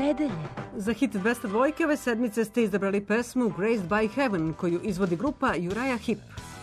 nedelje. Za hit 202 ove sedmice ste izabrali pesmu Graced by Heaven, koju izvodi grupa Uriah Heep.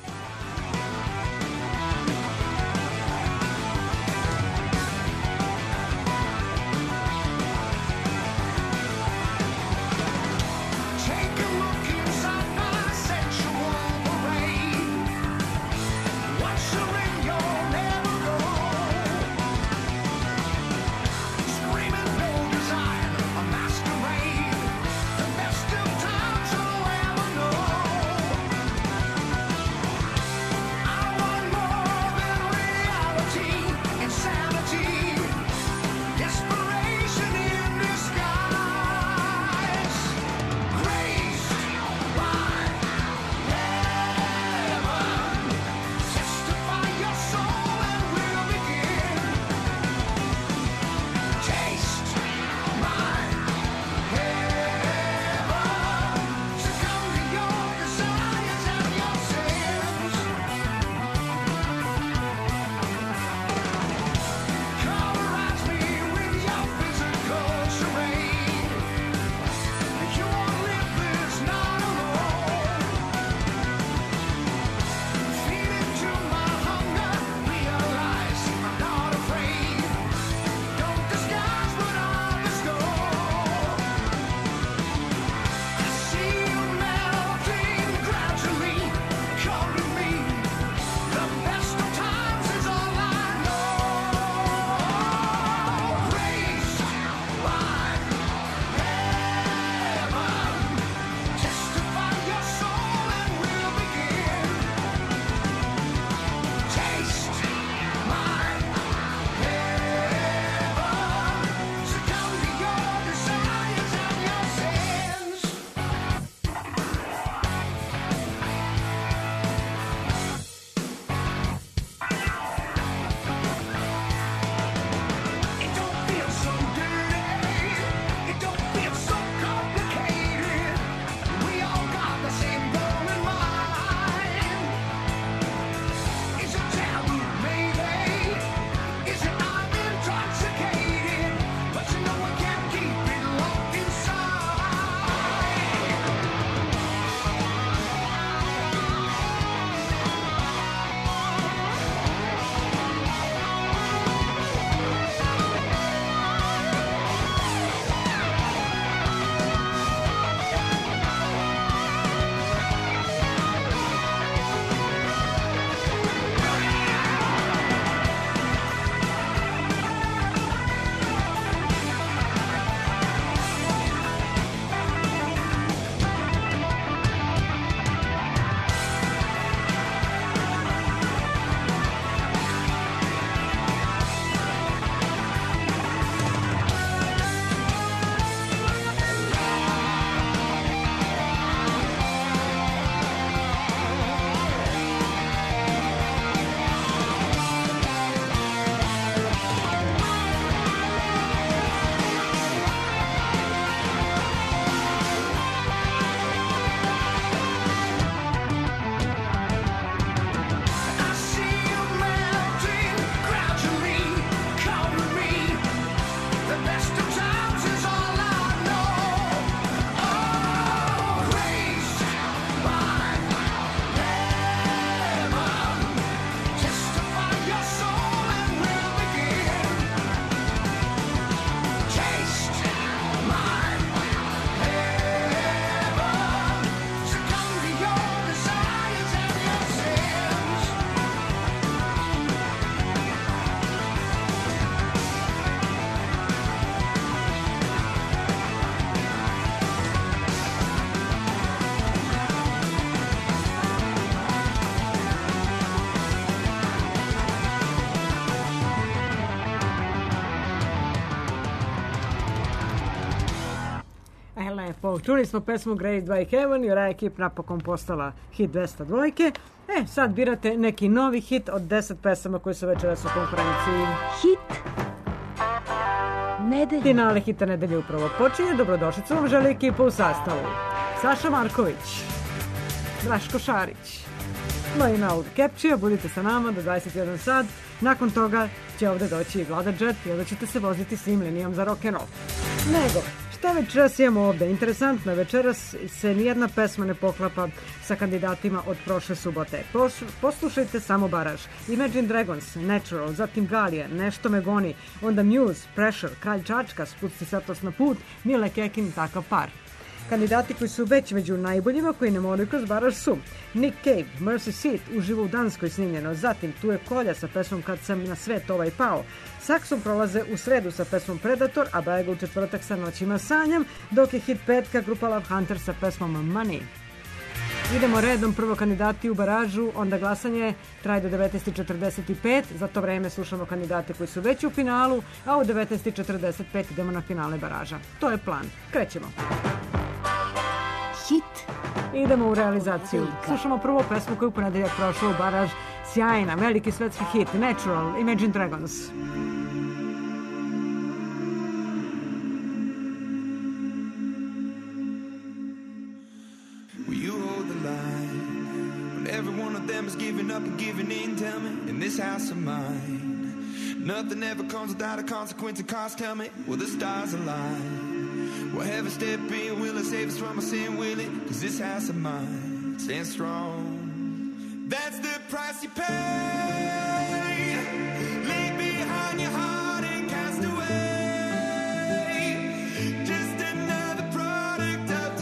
Čuli smo pesmu Graced by Heaven i Uriah Heep napokon postala hit 202. Sad birate neki novi hit od 10 pesama koji su večeras u konferenciji. Hit nedelje. Finale hita nedelje upravo počinje. Dobrodošlicu vam želi ekipa u sastavu. Saša Marković, Draško Šarić, Lojina Kepčija, budite sa nama do 21 sat. Nakon toga će ovde doći i Vlada Jet i onda ćete se voziti s njim linijom za rock'n'roll. Nego, Šta večeras imamo ovde? Interesantno, večeras se nijedna pesma ne poklapa sa kandidatima od prošle subote. Poslušajte samo baraž. Imagine Dragons, Natural, zatim Galije, Nešto me goni, onda Muse, Pressure, Kralj Čačka, Spusti Satost na put, Mile Kekin, Takav par. Kandidati koji su već među najboljima koji ne moraju kroz baraž su Nick Cave, Mercy Seat, uživo u Danskoj snimljeno, zatim Tu je Kolja sa pesmom Kad sam na svet ovaj pao, Saksom prolaze u sredu sa pesmom Predator, a Bajega u četvrtak sa Noćima sanjam, dok je hit petka grupa Love Hunter sa pesmom Money. Idemo redom, prvo kandidati u baražu, onda glasanje traje do 19.45, za to vreme slušamo kandidate koji su već u finalu, a u 19.45 idemo na finale baraža. To je plan. Krećemo. Hit. Idemo u realizaciju. Slušamo prvo pesmu koju ponedeljak prošla u baraž. Sjajna, veliki svetski hit, Natural, Imagine Dragons. Giving up and giving in, tell me, in this house of mine, nothing ever comes without a consequence and cost, tell me, will the stars align? Will heaven step in, will it save us from our sin, will it? Cause this house of mine stands strong. That's the price you pay. Leave behind your heart and cast away. Just another product of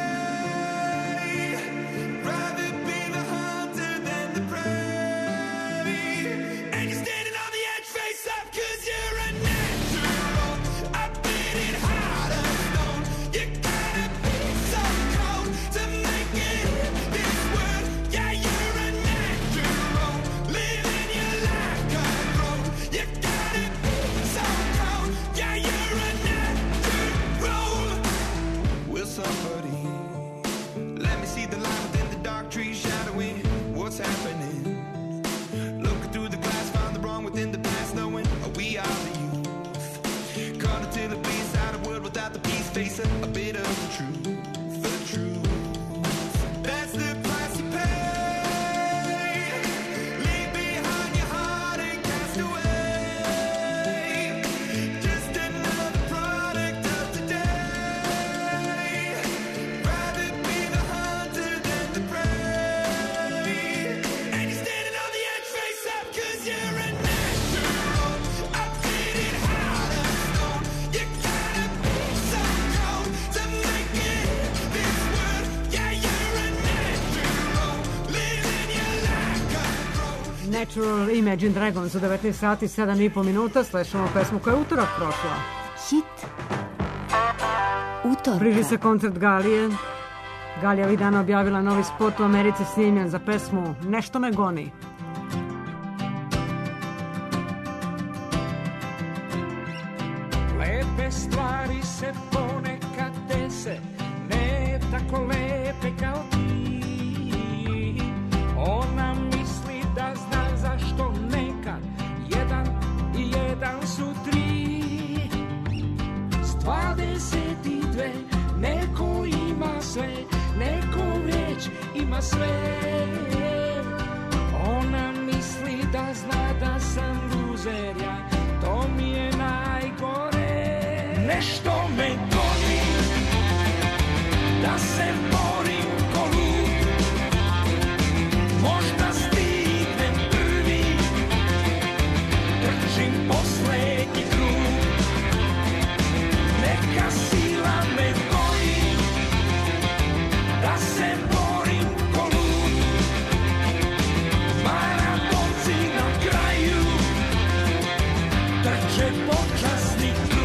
today. Rather be the hunter than the prey. And you're standing on the edge, face up, cause you're a natural. I bleed it hard as stone. You gotta be so cold to make it in this world. Yeah, you're a natural. Living your life control. You gotta be so cold. Yeah, you're a natural. Will somebody let me see the light within the dark trees shadowing what's happening? Looking through the glass, find the wrong within the past, knowing we are the youth. Caught until it bleeds out of world without the peace, facing a bit of the truth, the truth. That's the price you pay. Leave behind your heart and cast away. Just another product of today. Rather be the hunter than the prey. And you're standing on the edge, face up, cause you're a natural. I bleed it hard as stone. You gotta be so cold to make it in this world. Yeah, you're a natural. Living your life control. Natural, Imagine Dragons u 19 sati 7,5 minuta. Slušamo pesmu koja je utorak prošla. Hit. Utorka. Bliži se koncert Galije. Galija ovih dana objavila novi spot u Americi snimljen za pesmu Nešto me goni. Lepe stvari se ponekad dese, ne tako lepe kao ti. Ona misli da zna zašto nekad jedan i jedan su tri. S 22 neko ima sve, neko već ima sve. Ona misli da zna da sam luzer, ja, to mi je najgore. Nešto me goni, da se borim ko lud. Možda stignem prvi, trčim poslednji krug. Neka sila me goni, da se borim ko lud. Maratonci na kraju trče počasni krug.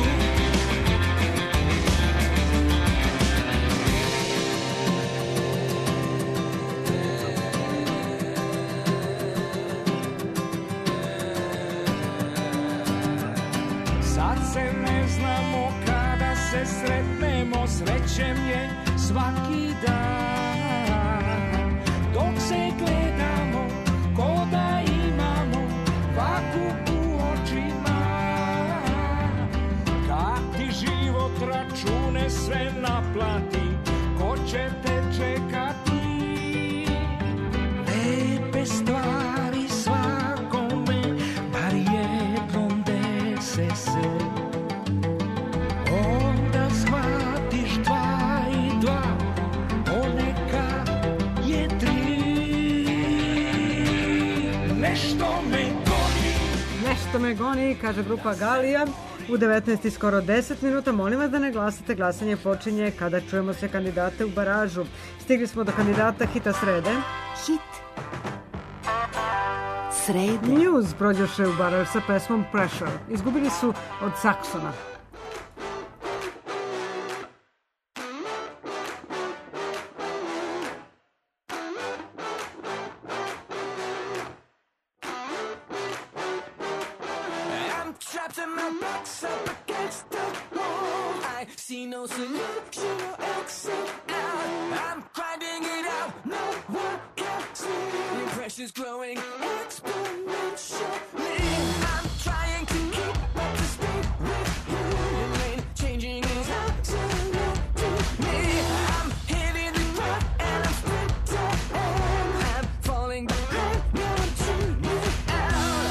Sad se ne znamo kada se sretnemo, srećem je svaki dan. Dok se gledamo, ko da imamo vaku u očima. Kad ti život račune sve naplati, ko će te čekati? Lepe stvari svakome, bar jednom dese se. Onda shvatim Nešto me goni, kaže grupa Galija. U 19 i skoro 10 minuta. Molim vas da ne glasate. Glasanje počinje kada čujemo sve kandidate u baražu. Stigli smo do kandidata hita srede. Hit srede. Muse prođoše u baraž sa pesmom Pressure. Izgubili su od Saxona. See no solution or exit out. I'm grinding it out, no one can see. The pressure's growing exponentially. I'm trying to keep up to speed with you. Your lane changing is absolute to me. I'm hitting the ground and I'm sprinting. I'm falling behind, no one tune me out.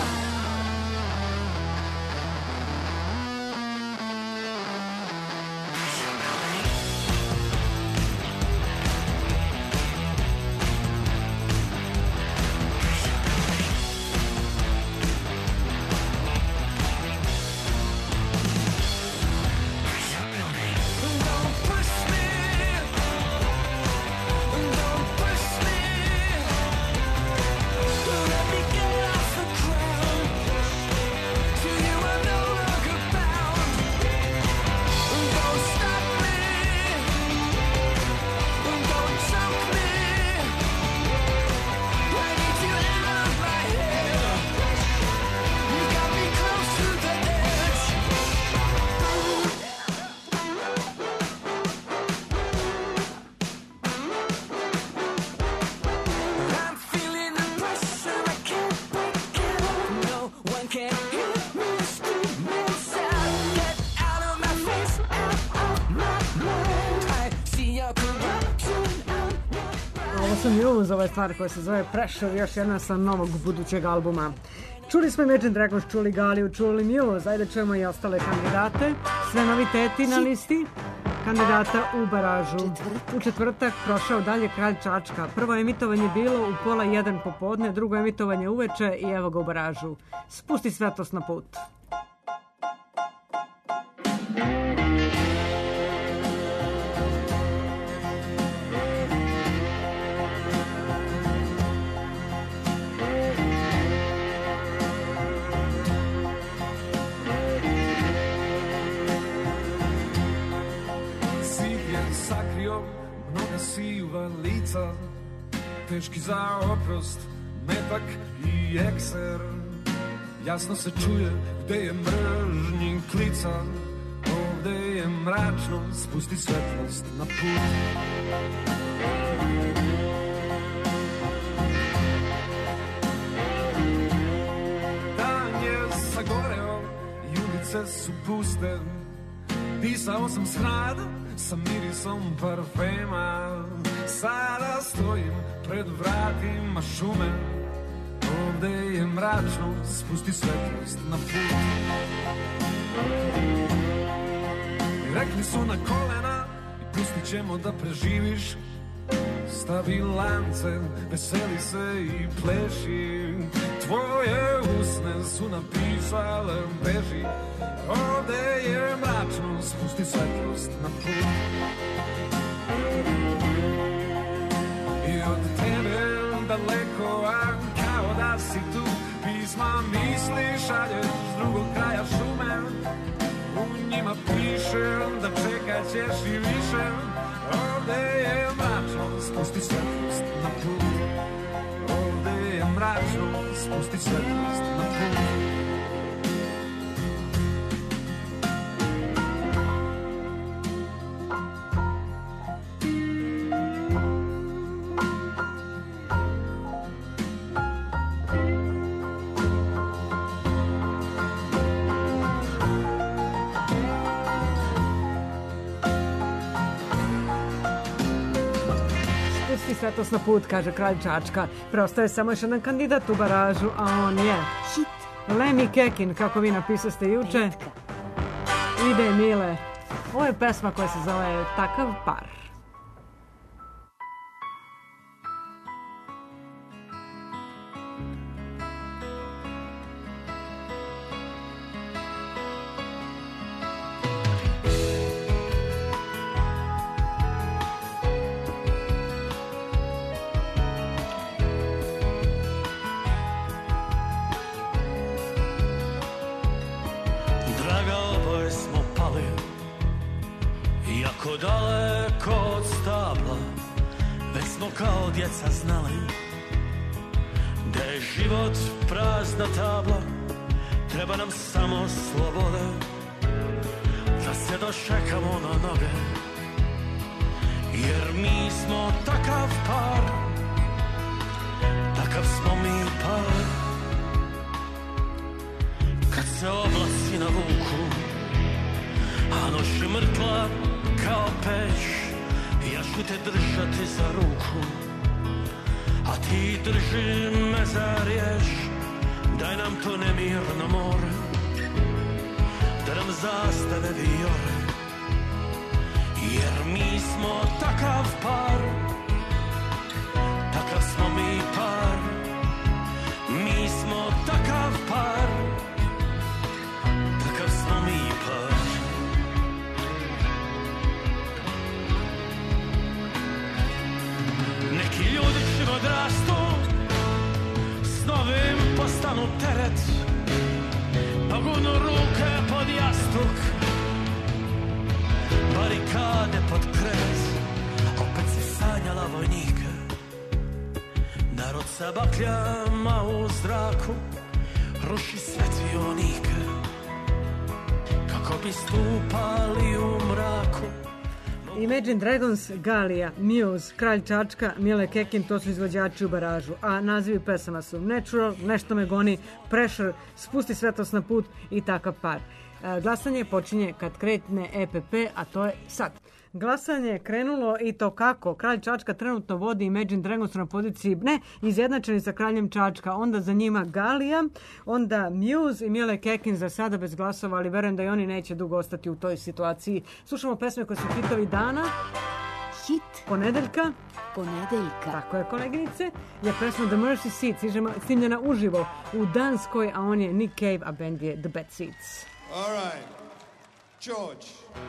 Muse, ova stvar koja se zove Pressure, još jedna sa novog budućeg albuma. Čuli smo Imagine Dragons, čuli Galiju, čuli Muse, ajde čujemo i ostale kandidate. Sve noviteti na listi kandidata u baražu. U četvrtak prošao dalje Kralj Čačka. Prvo emitovanje bilo u 12:30 popodne, drugo emitovanje uveče i evo ga u baražu. Spusti svetlost na put. Siva lica, teški za oprost, metak i ekser. Jasno se čuje gde je mržnji klica. Ovde je mračno, spusti svetlost na put. Dan je sagoreo i ulice su puste. Pisao sam s hrada sa mirisom parfema. Sada stojim pred vratima šume. Ovde je mračno, spusti svetlost na put. Rekli su na kolena i pustit ćemo da preživiš. Stavi lance, veseli se i pleši. Tvoje usne su napisale beži. Ovde je mračno, spusti svetlost na put. I od tebe daleko, a kao da si tu. Pisma misli šalješ s drugog kraja šume. U njima piše da čekat ćeš i više. Ovde je mračno, spusti svetlost na put. Ovde je mračno, spusti svetlost na put. Svetlost na put, kaže Kralj Čačka. Preostaje samo još jedan kandidat u baražu, a on je Hit Lemmy Kekin, kako vi napisaste juče. Ide Mile. Ovo je pesma koja se zove Takav par. Jako daleko od stabla, već smo kao djeca znali da je život prazna tabla, treba nam samo sloboda, da se dočekamo na noge, jer mi smo takav par, takav smo mi par. Kad se oblaci navuku, a noć je mrtla kao peć, ja ću te držati za ruku, a ti drži me za riječ. Daj nam to nemirno more, da nam zastave vijore, jer mi smo takav par, takav smo mi par. Mi smo takav par, takav smo mi par. Neki ljudi čim odrastu, snovi im postanu teret, pa gurnu ruke pod jastuk, barikade pod krevet. Opet si sanjala vojnika, narod sa bakljama u zraku ruši svetionike, kako bi stupali u mraku. Imagine Dragons, Galija, Muse, Kralj Čačka, Mile Kekin, to su izvođači u baražu, a nazivi pesama su Natural, Nešto me goni, Pressure, Spusti svetlost na put i Takav par. Glasanje počinje kad kretne EPP, a to je sad. Glasanje je krenulo i to kako. Kralj Čačka trenutno vodi Imagine Dragons na poziciji, ne, izjednačeni sa Kraljem Čačka, onda za njima Galija, onda Muse i Mile Kekin za sada bez glasova, ali verujem da i oni neće dugo ostati u toj situaciji. Slušamo pesme koje su hitovi dana. Hit ponedeljka. Tako je, koleginice. Je pesma The Mercy Seats, snimljena uživo u Danskoj, a on je Nick Cave, a band je The Bad Seeds. All right, George.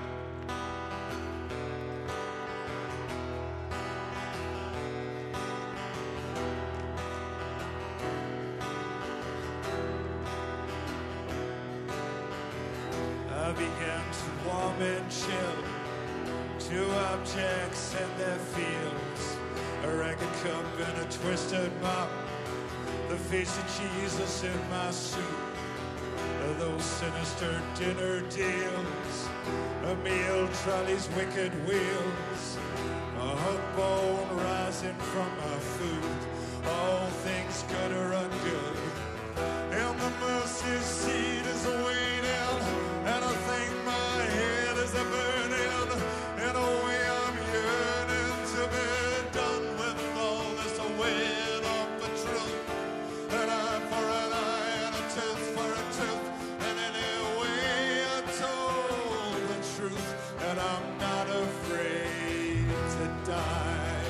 I began to warm and chill, two objects in their fields, a ragged cup and a twisted mop, the face of Jesus in my soup, those sinister dinner deals, a meal trolley's wicked wheels, a hot bone rising from my food, all things good or ungood, and the mercy seat is waiting, and I think my head is a burning, in a way I'm yearning to be done with all this weight of the truth, an eye for an eye and a tooth for a tooth, and anyway I told the truth, and I'm not afraid to die.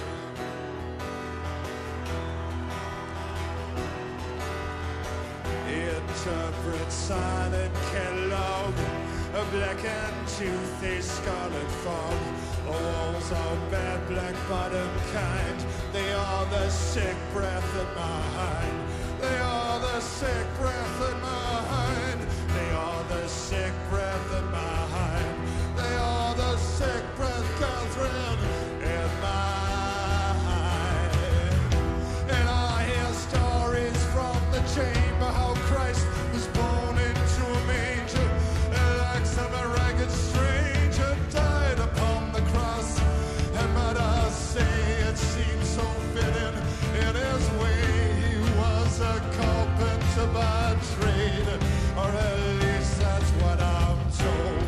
Interpret silent Kellogg, a black and toothy scarlet fog. The walls are bad, black bottom kind. They are the sick breath in my hind. They are the sick breath in my hind. They are the sick breath in my hind. They are the sick breath, Catherine, in my hind. And I hear stories from the chamber how Christ was born into a manger, and like some ragged stranger died upon the cross. And might I say it seems so fitting in his way, he was a carpenter by trade, or at least that's what I'm told.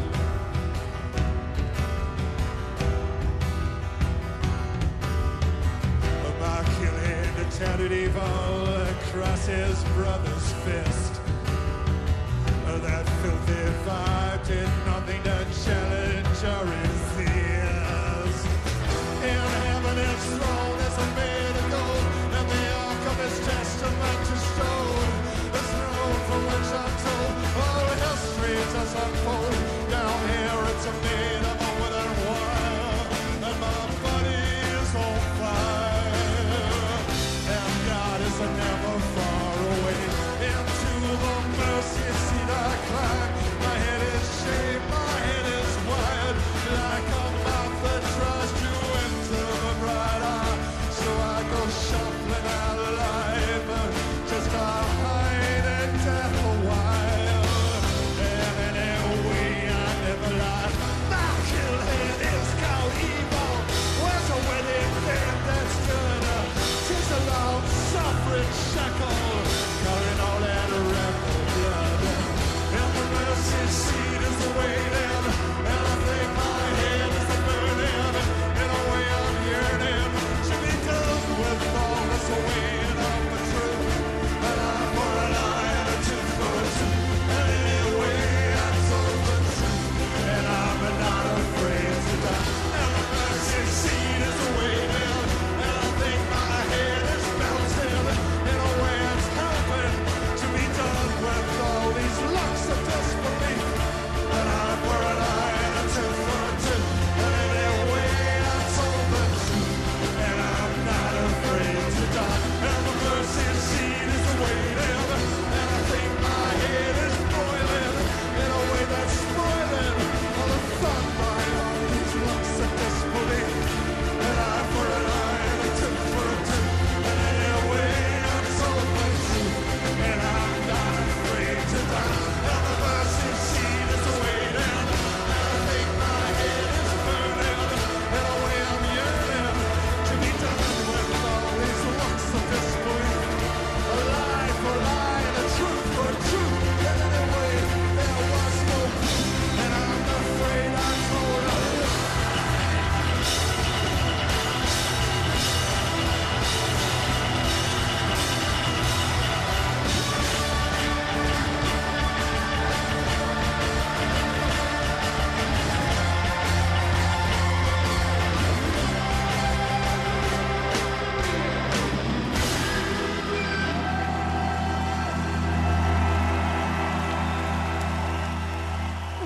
A maculated tattered evil across his brother's fist. That filthy vibe did nothing to challenge or resist. In heaven his throne is made of gold, and the ark of his testament is stone. The throne from which I'm told all history does unfold. Down here it's made of a wooden wire, and my body is on fire. And God is never far away. Into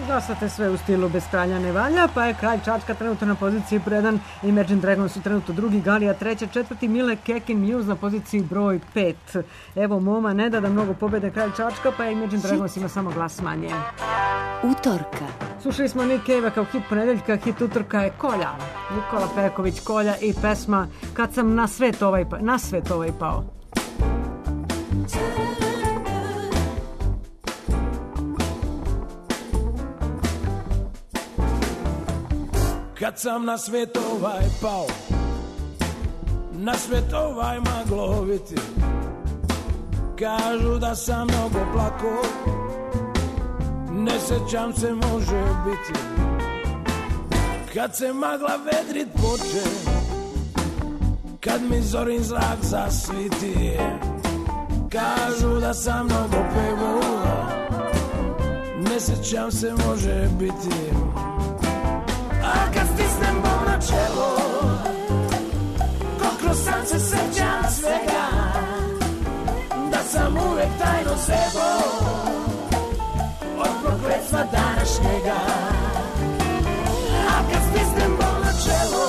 Glasate sve u stilu bez kralja ne valja, pa je Kralj Čačka trenutno na poziciji broj 1, Imagine Dragons su trenutno drugi, Galija treća, četvrti, Mile Kekin Muse na poziciji broj 5. Evo Moma ne da mnogo pobede Kralj Čačka, pa Imagine Dragons ima samo glas manje. Utorka. Slušali smo Nick Cave kao hit ponedeljka, hit utorka je Kolja. Nikola Peković, Kolja i pesma Kad sam na svet ovaj pao. Kad sam na svet ovaj pao, na svet ovaj magloviti, kažu da sam mnogo plako, ne sećam se može biti. Kad se magla vedrit poče, kad mi zorin zrak zasviti, kažu da sam mnogo pevo, ne sećam se može biti. A kad stisnem bol na čelo, ko kroz san se sećam svega, da sam uvek tajno sebo od prokletstva današnjega. A kad stisnem bol na čelo,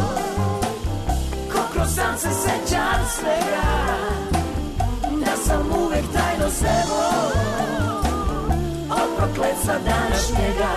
ko kroz san se sećam svega, da sam uvek tajno sebo od prokletstva današnjega.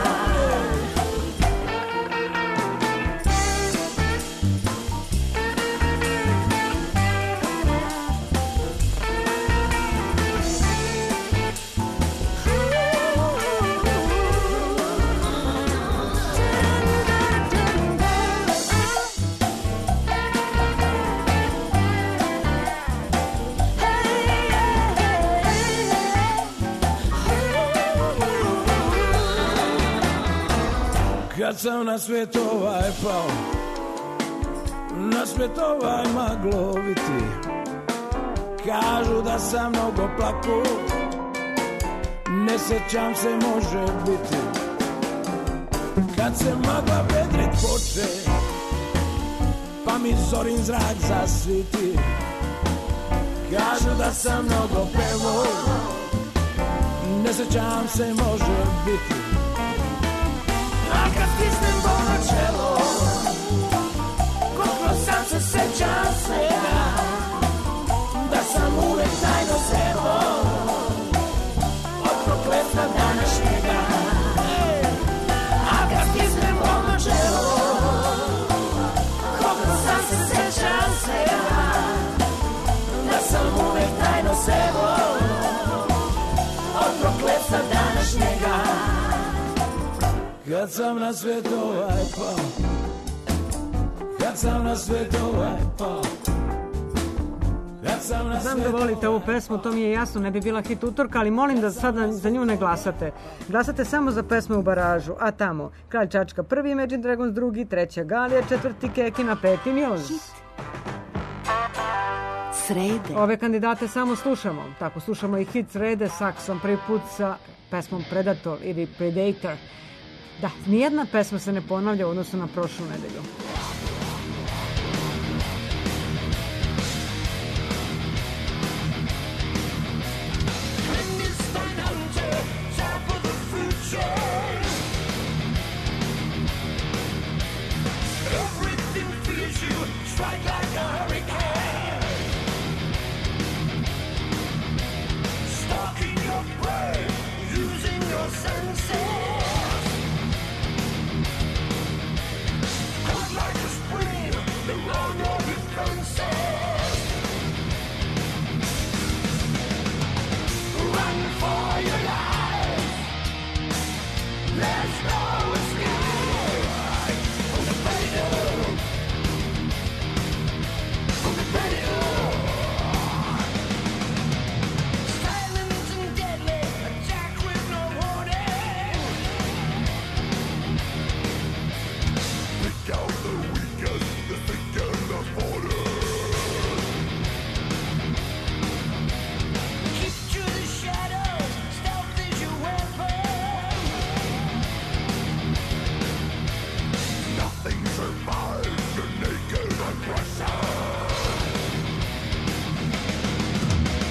Kad sam na svet ovaj pao, na svet ovaj magloviti, kažu da sam mnogo plako, ne sećam se može biti. Kad se magla vedrit poče, pa mi zorin zrak zasviti, kažu da sam mnogo pevo, ne sećam se može biti. A kad stisnem bol na čelo, koliko sam se sećam svega, da sam uvek tajno sebo od prokletstva današnjega. A kad stisnem bol na čelo, koliko sam se sećam svega, da sam uvek tajno sebo od prokletstva današnjega. Kad sam na svet ovaj pao, kad sam na svet ovaj pao, kad sam na svet. Znam da volite ovu pesmu, to mi je jasno, ne bi bila hit utorka, ali molim da sad za nju ne glasate. Glasate samo za pesme u baražu, a tamo Kralj Čačka prvi, Imagine Dragons drugi, treća Galija, četvrti Kekin, a peti Muse. Srede. Ove kandidate samo slušamo, tako slušamo i hit Srede saksom prvi put sa pesmom Predator ili Predator. Da, nijedna pesma se ne ponavlja u odnosu na prošlu nedelju.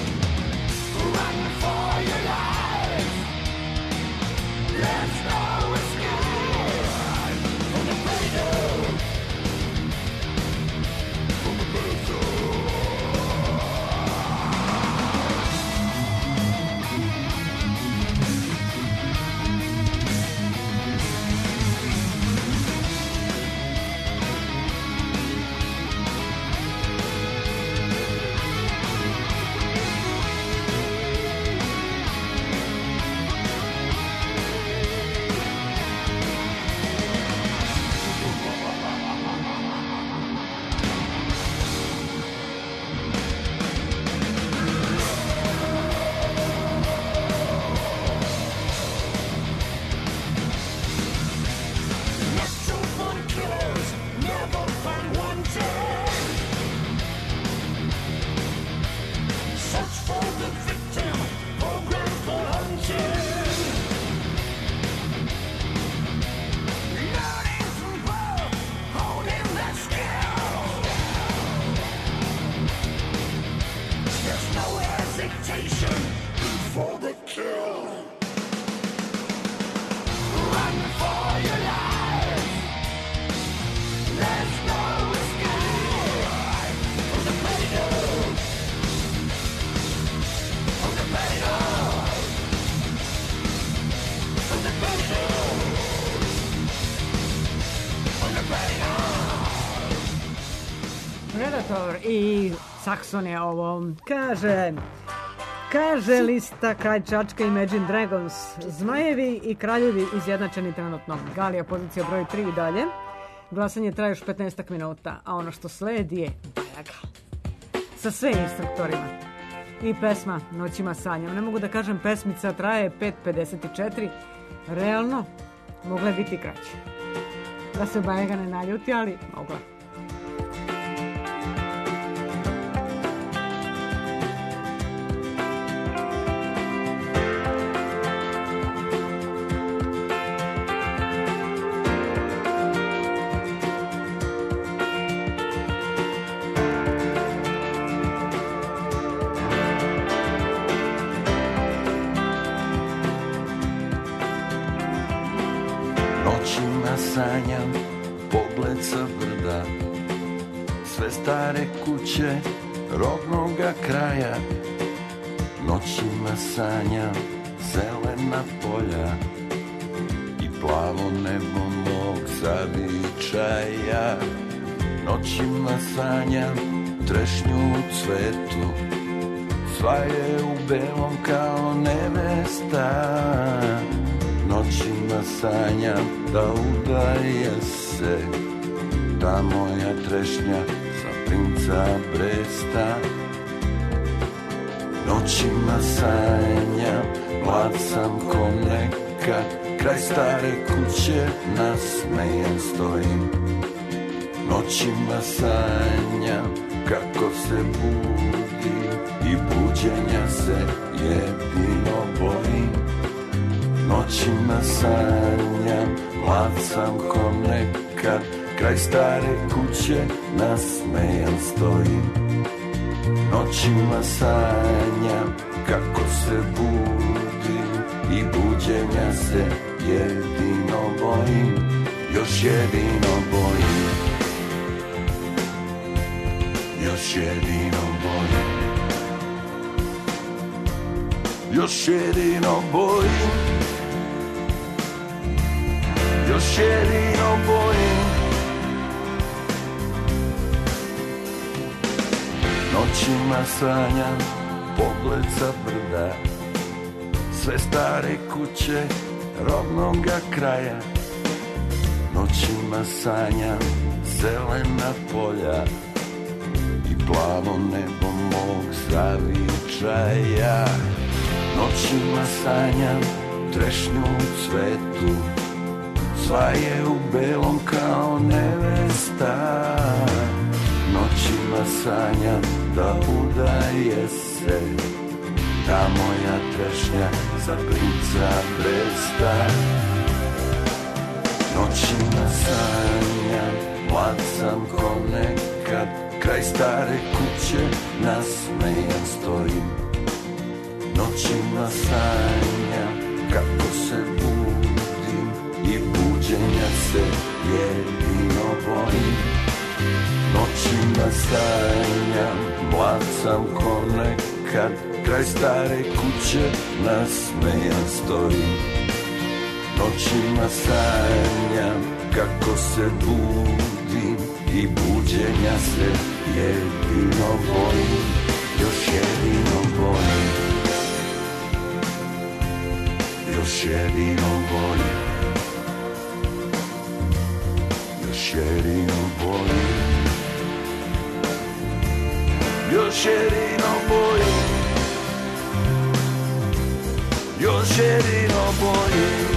Let's go! Instruktor i Saxon je ovo. Kaže lista Kralj Čačka, Imagine Dragons. Zmajevi i kraljevi izjednačeni trenutno. Galija pozicija broj 3 i dalje. Glasanje traje još 15 minuta, a ono što sledi je Bajaga. Sa sve instruktorima. I pesma Noćima sanjam. Ne mogu da kažem pesmica traje 5:54. Realno, mogla je biti kraće. Da se Bajaga ne naljuti, ali mogla. Sanjam pogled sa brda, sve stare kuće rodnoga kraja. Noćima sanjam zelena polja i plavo nebo mog zavičaja. Noćima sanjam trešnju u cvetu, sva je u belom kao nevesta. Noćima sanjam da udaje se ta moja trešnja za princa Bresta. Noćima sanjam, mlad sam ko nekad, kraj stare kuće nasmejan stojim. Noćima sanjam kako se budim i buđenja se jedino bojim. Noćima sanjam, mlad sam ko nekad, kraj stare kuće nasmejan stojim. Noćima sanjam kako se budim i buđenja se jedino bojim. Još jedino bojim, još jedino bojim, još jedino bojim, još jedino bojim. Noćima sanjam pogled sa brda, sve stare kuće rodnoga kraja. Noćima sanjam zelena polja i plavo nebo mog zavičaja. Noćima sanjam trešnju u cvetu, sva je u belom kao nevesta. Noćima sanjam da udaje se ta moja trešnja za princa Bresta. Noćima sanjam, mlad sam ko nekad, kraj stare kuće nasmejan stojim. Noćima sanjam kako se budim i buđenja se jedino bojim. Noćima sanjam, mlad sam ko nekad, kraj stare kuće nasmejan stojim. Noćima sanjam kako se budim i buđenja se jedino bojim. Još jedino bojim, još jedino bojim, još jedino bojim, još jedino bojim, još jedino bojim.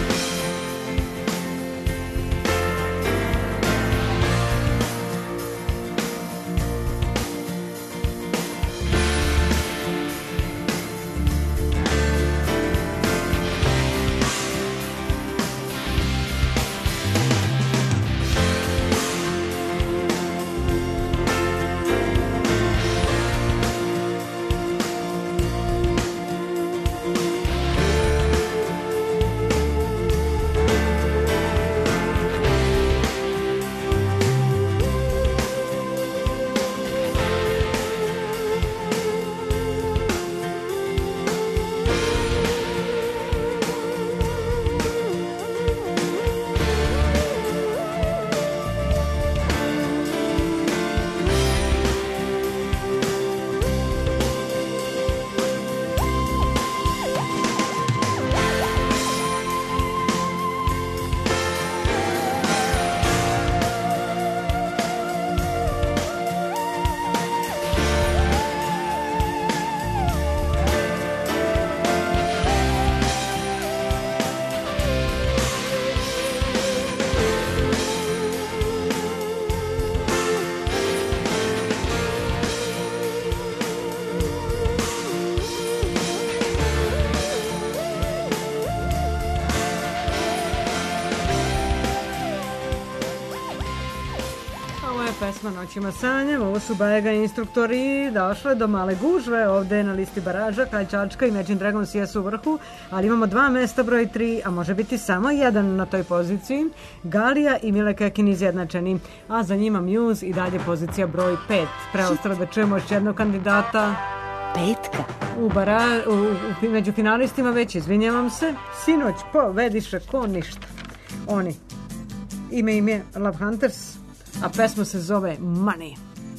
pesma Noćima sanjem. Ovo su Bajega instruktori došle do male gužve. Ovde na listi baraža Kralj Čačka i Imagine Dragons jesu u vrhu, ali imamo 2 mesta broj 3, a može biti samo jedan na toj poziciji. Galija i Mile Kekin izjednačeni, a za njima Muse i dalje pozicija broj 5. Preostalo da čujemo još jednog kandidata Petka. Među finalistima već, izvinjavam se, sinoć povediše ko ništa. Oni. Ime im je Love Hunters, a pesma se zove Money.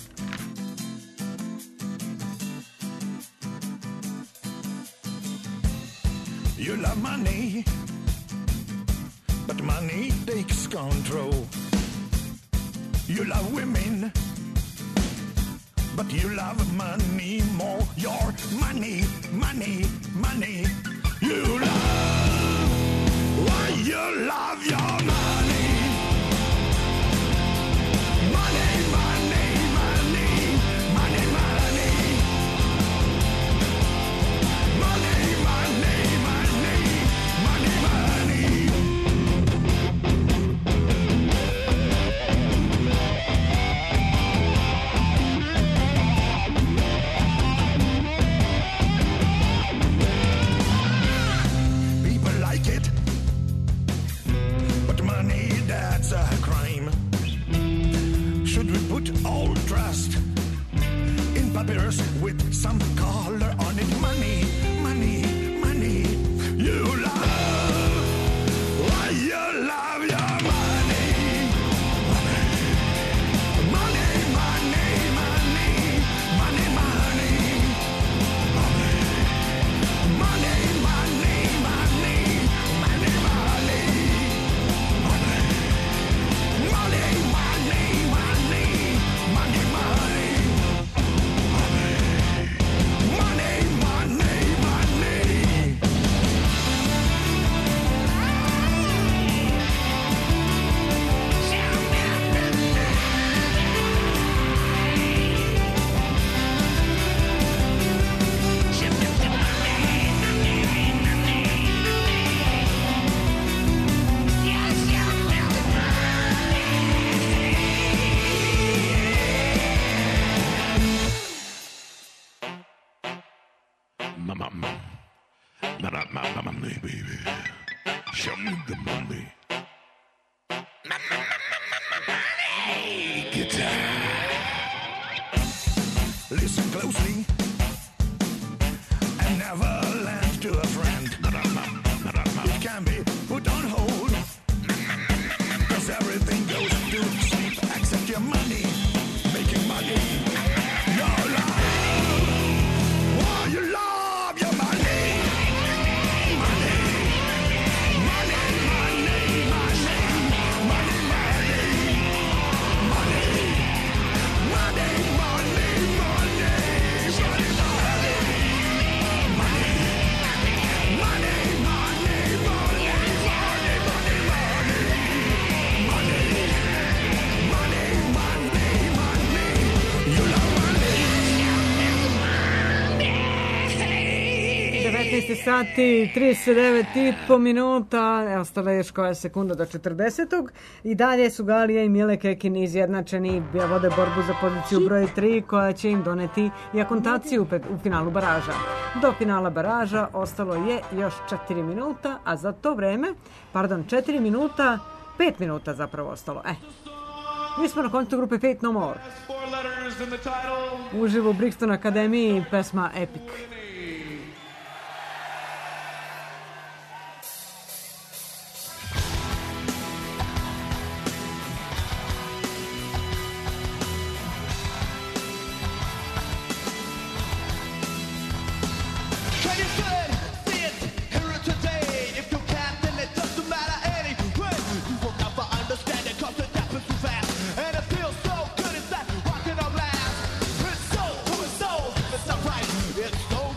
You love money, but money takes control. You love women, but you love money more. Your money, money, money. You love, why you love your money. Money, money, money, money, money. Money, money, money, money, money. People like it, but money, that's a crime. Should we put all trust in papyrus with some color on it? Money, money, money. You love, why you love your money. Money, money, money, money, money. Money, money, money, money, money, money. Money, money, money, money, money. Money, money, money. Mama, baby, show me the money. Money, guitar. Listen closely and never lend to a friend. It can be put on hold, 'cause everything goes to sleep except your money, making money. Your love, why you love your money. Sati, 39,5 minuta, ostala je još koja sekunda do 40. I dalje su Galija i Mile Kekin izjednačeni, vode borbu za poziciju broj 3 koja će im doneti i akontaciju u finalu baraža. Do finala baraža ostalo je još 4 minuta, a za to vreme, 4 minuta, 5 minuta zapravo ostalo. Mi smo na koncu grupe Fate No More. Uživo u Brixton Akademiji, pesma Epic. It's so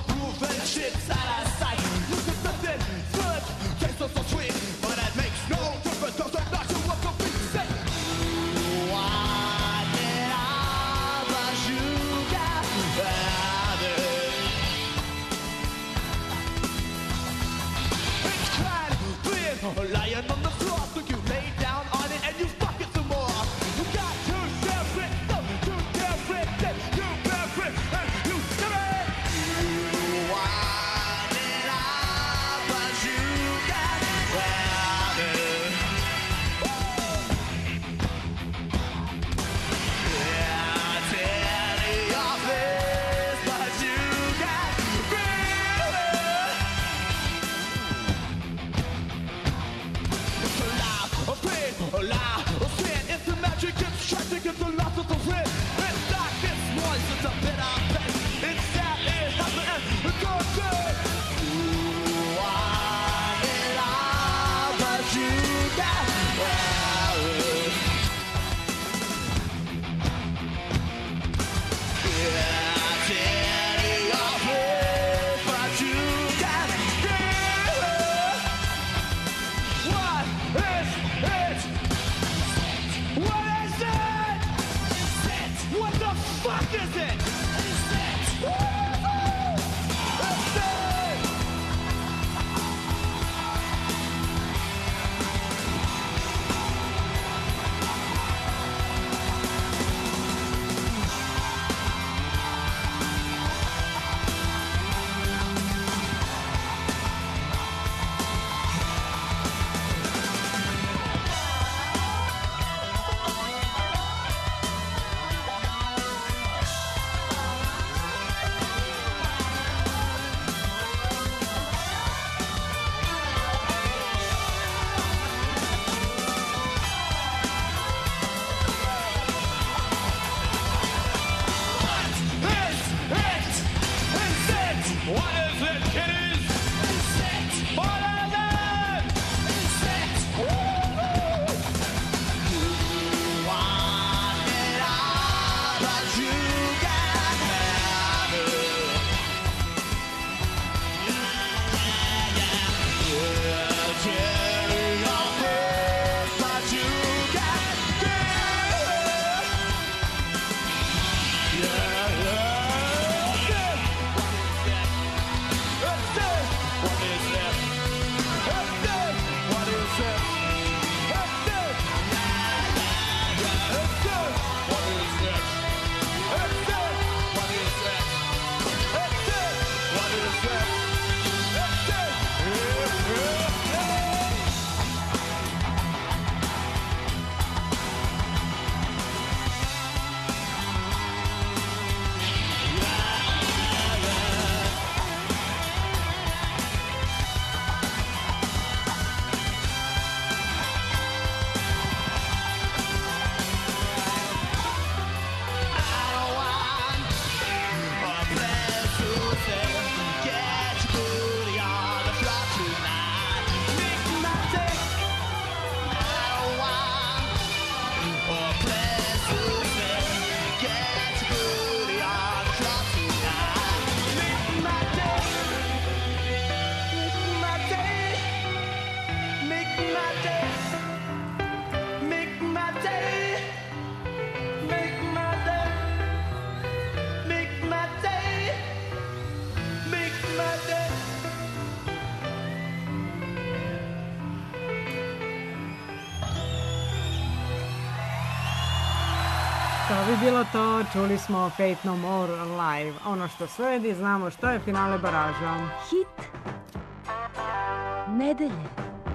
To bi bilo to, čuli smo Faith No More live. Ono što sledi, znamo što je finale baraža. Hit nedelje.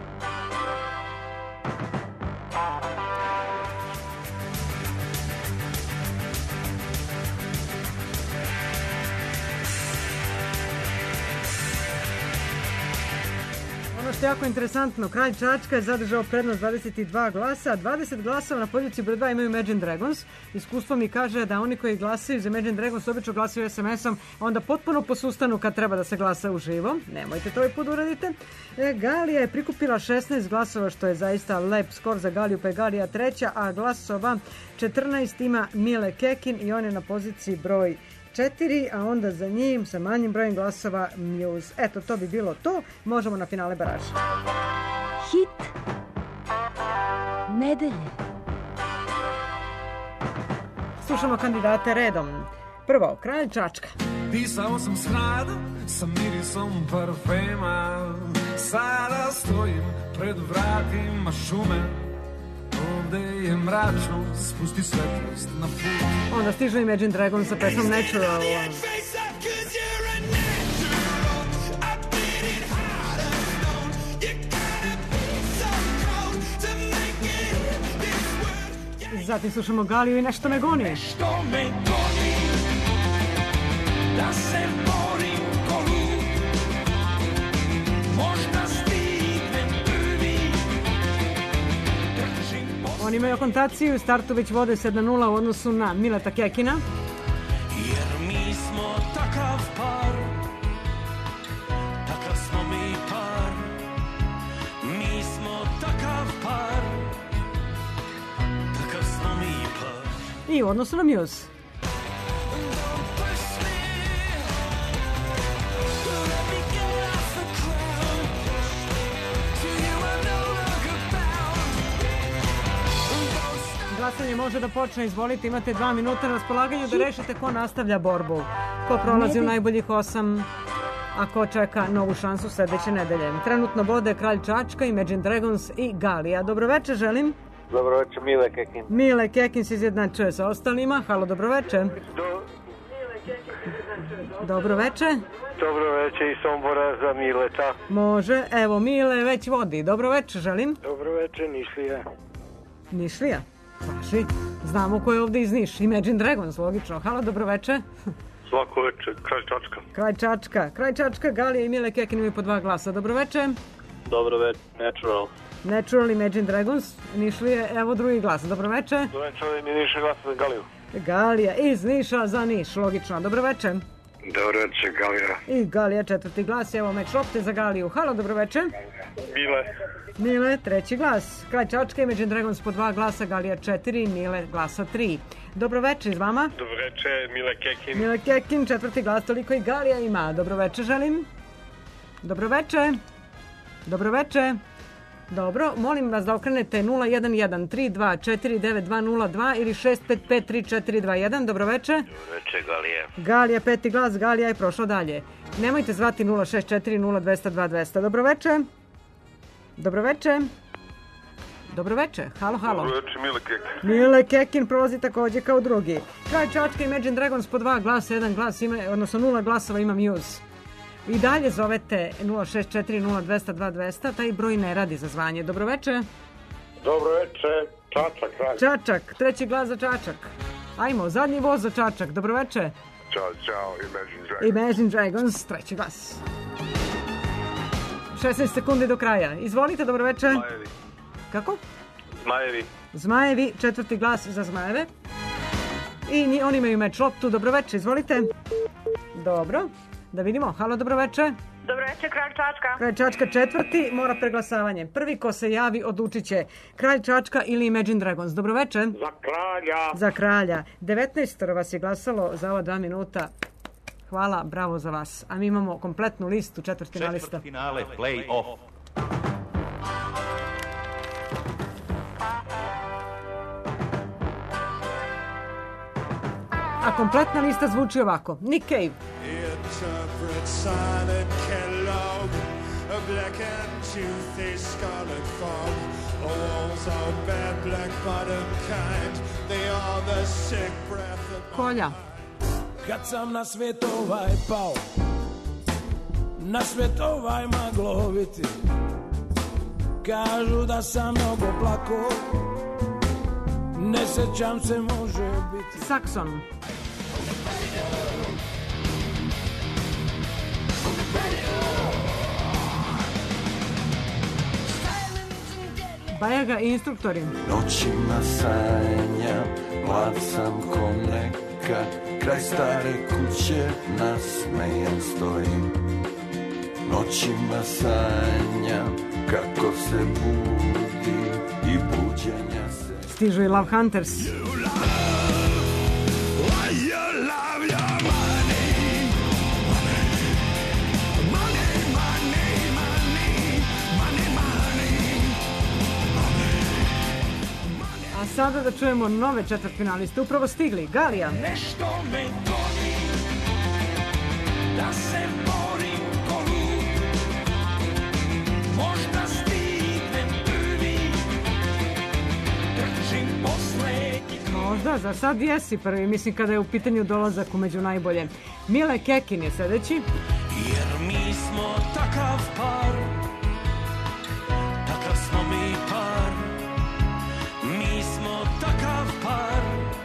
Ono što je jako interesantno, Kralj Čačka je zadržao prednost 22 glasa, 20 glasova na poziciji broj 2 imaju Imagine Dragons. Iskustvo mi kaže da oni koji glasaju za Imagine Dragons obično glasaju SMS-om, onda potpuno posustanu kad treba da se glasa uživo. Nemojte to ovaj put uradite. Galija je prikupila 16 glasova, što je zaista lep skor za Galiju, pa je Galija treća, a glasova 14 ima Mile Kekin i on je na poziciji broj 4, a onda za njim sa manjim brojem glasova Muse. Eto, to bi bilo to. Možemo na finale baraža. Hit nedelje. Slušamo kandidate redom. Prvo, Kralj Čačka. Pisao sam smrad sa mirisom parfema. Sada stojim pred vratima šume. Ovde je mračno, spusti svetlost na put. Onda stižu Imagine Dragons sa pesmom Natural. Zatim slušamo Galiju i Nešto me goni. Nešto me goni, da se borim ko lud. Možda stignem prvi. Oni imaju akontaciju, u startu već vode 7-0 u odnosu na Mileta Kekina. Jer mi smo takav par, takav smo mi par. Mi smo takav par, takav smo mi par. I u odnosu na Muse. Glasanje može da počne, izvolite, imate 2 minuta na raspolaganju da rešite ko nastavlja borbu. Ko prolazi u najboljih 8, a ko čeka novu šansu sledeće nedelje. Trenutno vode Kralj Čačka, Imagine Dragons i Galija. Dobroveče želim. Dobroveče, Mile Kekin. Mile Kekin se izjednačuje sa ostalima. Halo, dobroveče. Dobroveče. Dobroveče iz Sombora za Mileta. Može, evo Mile već vodi. Dobroveče želim. Dobroveče, Nišlija. Nišlija? Važi, znamo ko je ovde iz Niša. Imagine Dragons, logično. Halo, dobroveče. Svako veče, Kralj Čačka. Kralj Čačka. Kralj Čačka, Galija i Mile Kekin imaju po 2 glasa. Dobroveče. Dobroveče, Natural. Natural, Imagine Dragons. Nišlije, evo drugi glas. Dobroveče. Dobroveče, mi Niša glasa za Galiju. Galija iz Niša za Niš, logično. Dobroveče. Dobroveče, Galija. I Galija, četvrti glas. Evo meč lopte za Galiju. Halo, dobroveče. Mile. Mile, treći glas. Kralj Čačka, Imagine Dragons po 2 glasa, Galija 4, Mile glasa 3. Dobroveče iz vama. Dobroveče, Mile Kekin. Mile Kekin, četvrti glas, toliko i Galija ima. Dobroveče želim. Dobroveče. Dobroveče. Dobro, molim vas da okrenete 011 32 49202 ili 655 3421. Dobroveče. Dobroveče, Galija. Galija, peti glas, Galija je prošla dalje. Nemojte zvati 064 0200 2200. Dobroveče. Dobroveče. Dobroveče. Halo, halo. Dobroveče, Mile Kekin. Mile Kekin prolazi takođe kao drugi. Kralj Čačka, Imagine Dragons po 2 glasa, 1 glas ima, odnosno 0 glasova ima Muse. I dalje zovete 064 0200 2200, taj broj ne radi za zvanje. Dobroveče. Dobroveče, Čačak, Kralj. Čačak, treći glas za Čačak. Ajmo, zadnji voz za Čačak. Dobroveče. Ćao, Imagine Dragons. Imagine Dragons, treći glas. 16 sekundi do kraja. Izvolite, dobroveče. Zmajevi. Kako? Zmajevi. Zmajevi, četvrti glas za Zmajeve. I oni imaju meč loptu. Dobroveče, izvolite. Dobro, da vidimo. Halo, dobroveče. Dobroveče, Kralj Čačka. Kralj Čačka četvrti, mora preglasavanje. Prvi ko se javi odlučit će Kralj Čačka ili Imagine Dragons. Dobroveče. Za Kralja. Za Kralja. 19 vas je glasalo za ova 2 minuta. Hvala, bravo za vas. A mi imamo kompletnu listu četvrtfinalista. Četvrtfinale, play-off. A kompletna lista zvuči ovako. Nick Cave. Interpret silent Kellogg, a black and toothy scarlet fog, a walls of bad black bottom kind. they are the sick breath of Kolja. Kad sam na svijet ovaj pao, na svijet ovaj magloviti, kažu da sam mnogo plako, ne sećam se, može biti. Sakson. Bajaga i instruktori. Noćima sanjam, mlad sam ko nekad, kraj stare kuće nasmejan stojim. Noćima sanjam, kako se budim i buđenja se. Stižu i Love Hunters. A sada da čujemo nove četvrtfinaliste, upravo stigli. Galija. Nešto me goni, da se borim ko lud, možda stignem prvi, trčim poslednji. Možda, za sad jesi prvi, mislim kada je u pitanju dolazak u među najbolje. Mile Kekin je sledeći. Jer mi smo takav par, takav smo mi par, mi smo takav par,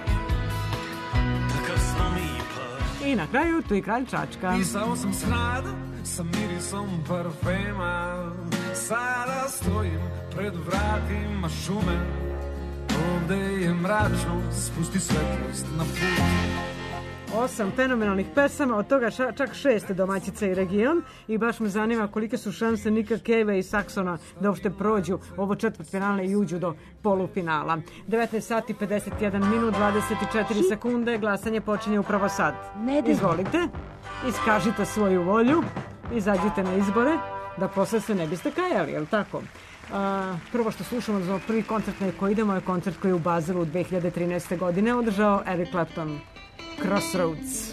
takav smo mi par. I na kraju tu i kralj Čačka. Pisao sam smrad sa mirisom parfema, sada stojim pred vratima šume, ovde je mračno, spusti svetlost na put. 8 fenomenalnih pesama, od toga čak 6 domaćica i region, i baš me zanima kolike su šanse Nika Cave i Saksona da uopšte prođu ovo četvrtfinale i uđu do polufinala. 19 sati 51 minut 24 sekunde, glasanje počinje upravo sad. Izvolite, iskažite svoju volju, izađite na izbore, da posle se ne biste kajali, je li tako? Prvo što slušamo za prvi koncert na koji idemo je koncert koji je u Baselu 2013. godine održao Eric Clapton. Crossroads.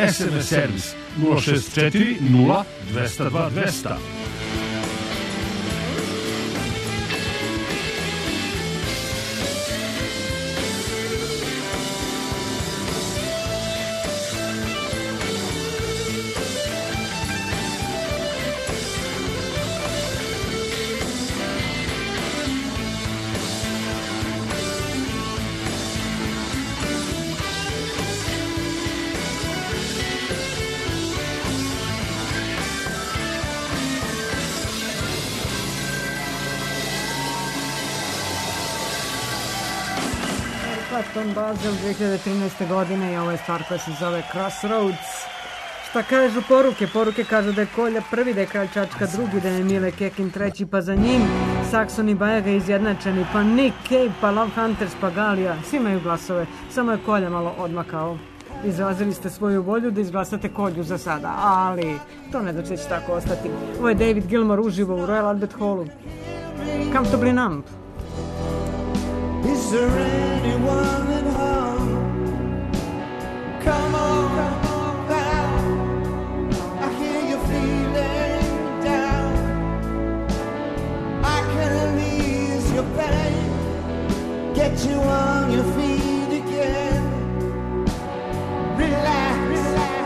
SMS servis 064 0 202 200. Tom Basel 2013. godine i ovo je stvar koja se zove Crossroads. Šta kažu poruke? Poruke kažu da je Kolja prvi, da je Kralj Čačka drugi, da je Mile Kekin treći, pa za njim Saxon i Bajaga izjednačeni, pa Nick Cave, pa Love Hunters, pa Galija. Svi imaju glasove, samo je Kolja malo odmakao. Izrazili ste svoju volju da izglasate Kolju za sada, ali to ne znači da će tako ostati. Ovo je David Gilmour uživo u Royal Albert Hallu. Comfortably Numb. Is there anyone at home? Come on now. I hear you feeling down. I can ease your pain, get you on your feet again. Relax.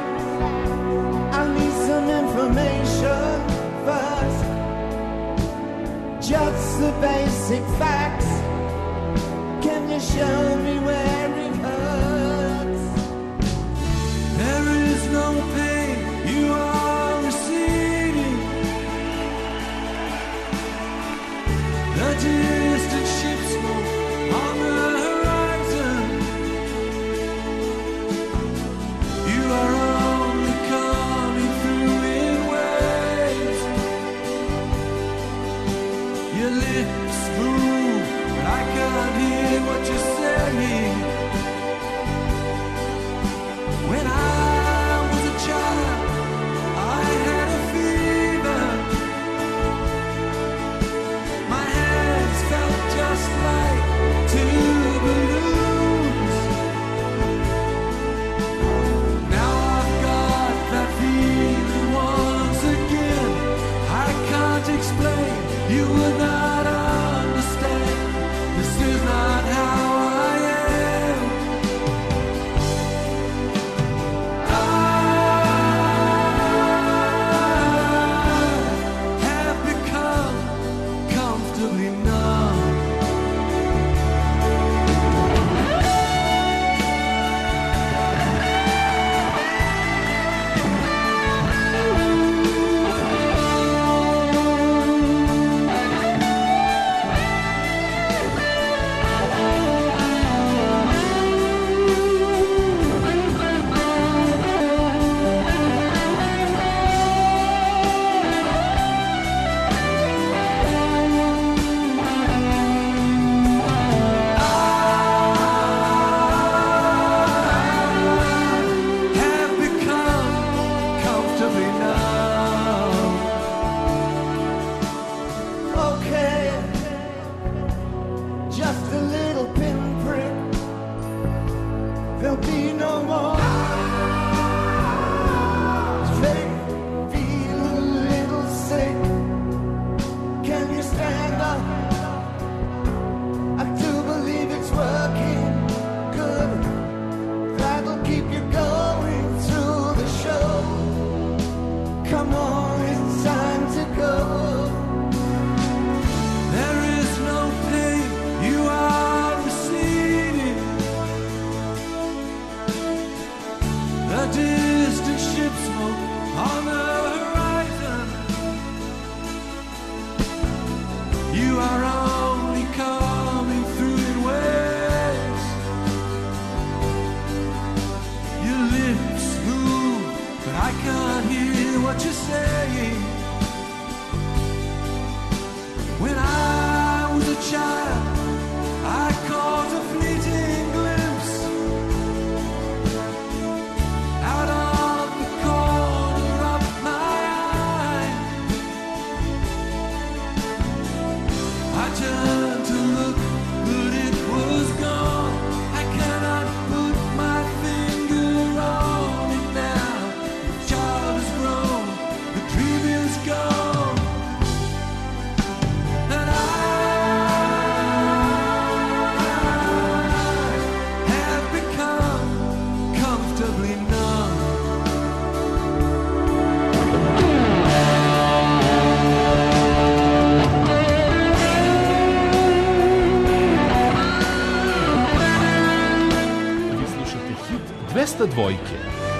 I need some information first. Just the basic facts. Can you show me where it hurts? There is no pain you are receiving. The distant ships move on the horizon. You are only coming through in waves. Your lips move, but I can't hear what you're saying. When I was a child, I had a fever. My hands felt just like two balloons. Now I've got that feeling once again. I can't explain, you would not understand. This is not how I am. I have become comfortably numb. Have become comfortably numb. Okay, just a little pinprick. There'll be no more. Fake, feel a little sick. Can you stand up? I do believe it's working good. That'll keep you going through the show. Come on, it's time to go. There is no pain you are receiving. The distant ships smoke on the horizon. You are only coming through in waves. Your lips move, but I can't hear what you're saying. When I was a child, I caught a fleeting glimpse out of the corner of my eye. I turned to look, but it was gone. I cannot put my finger on it now. Dosta dvojke.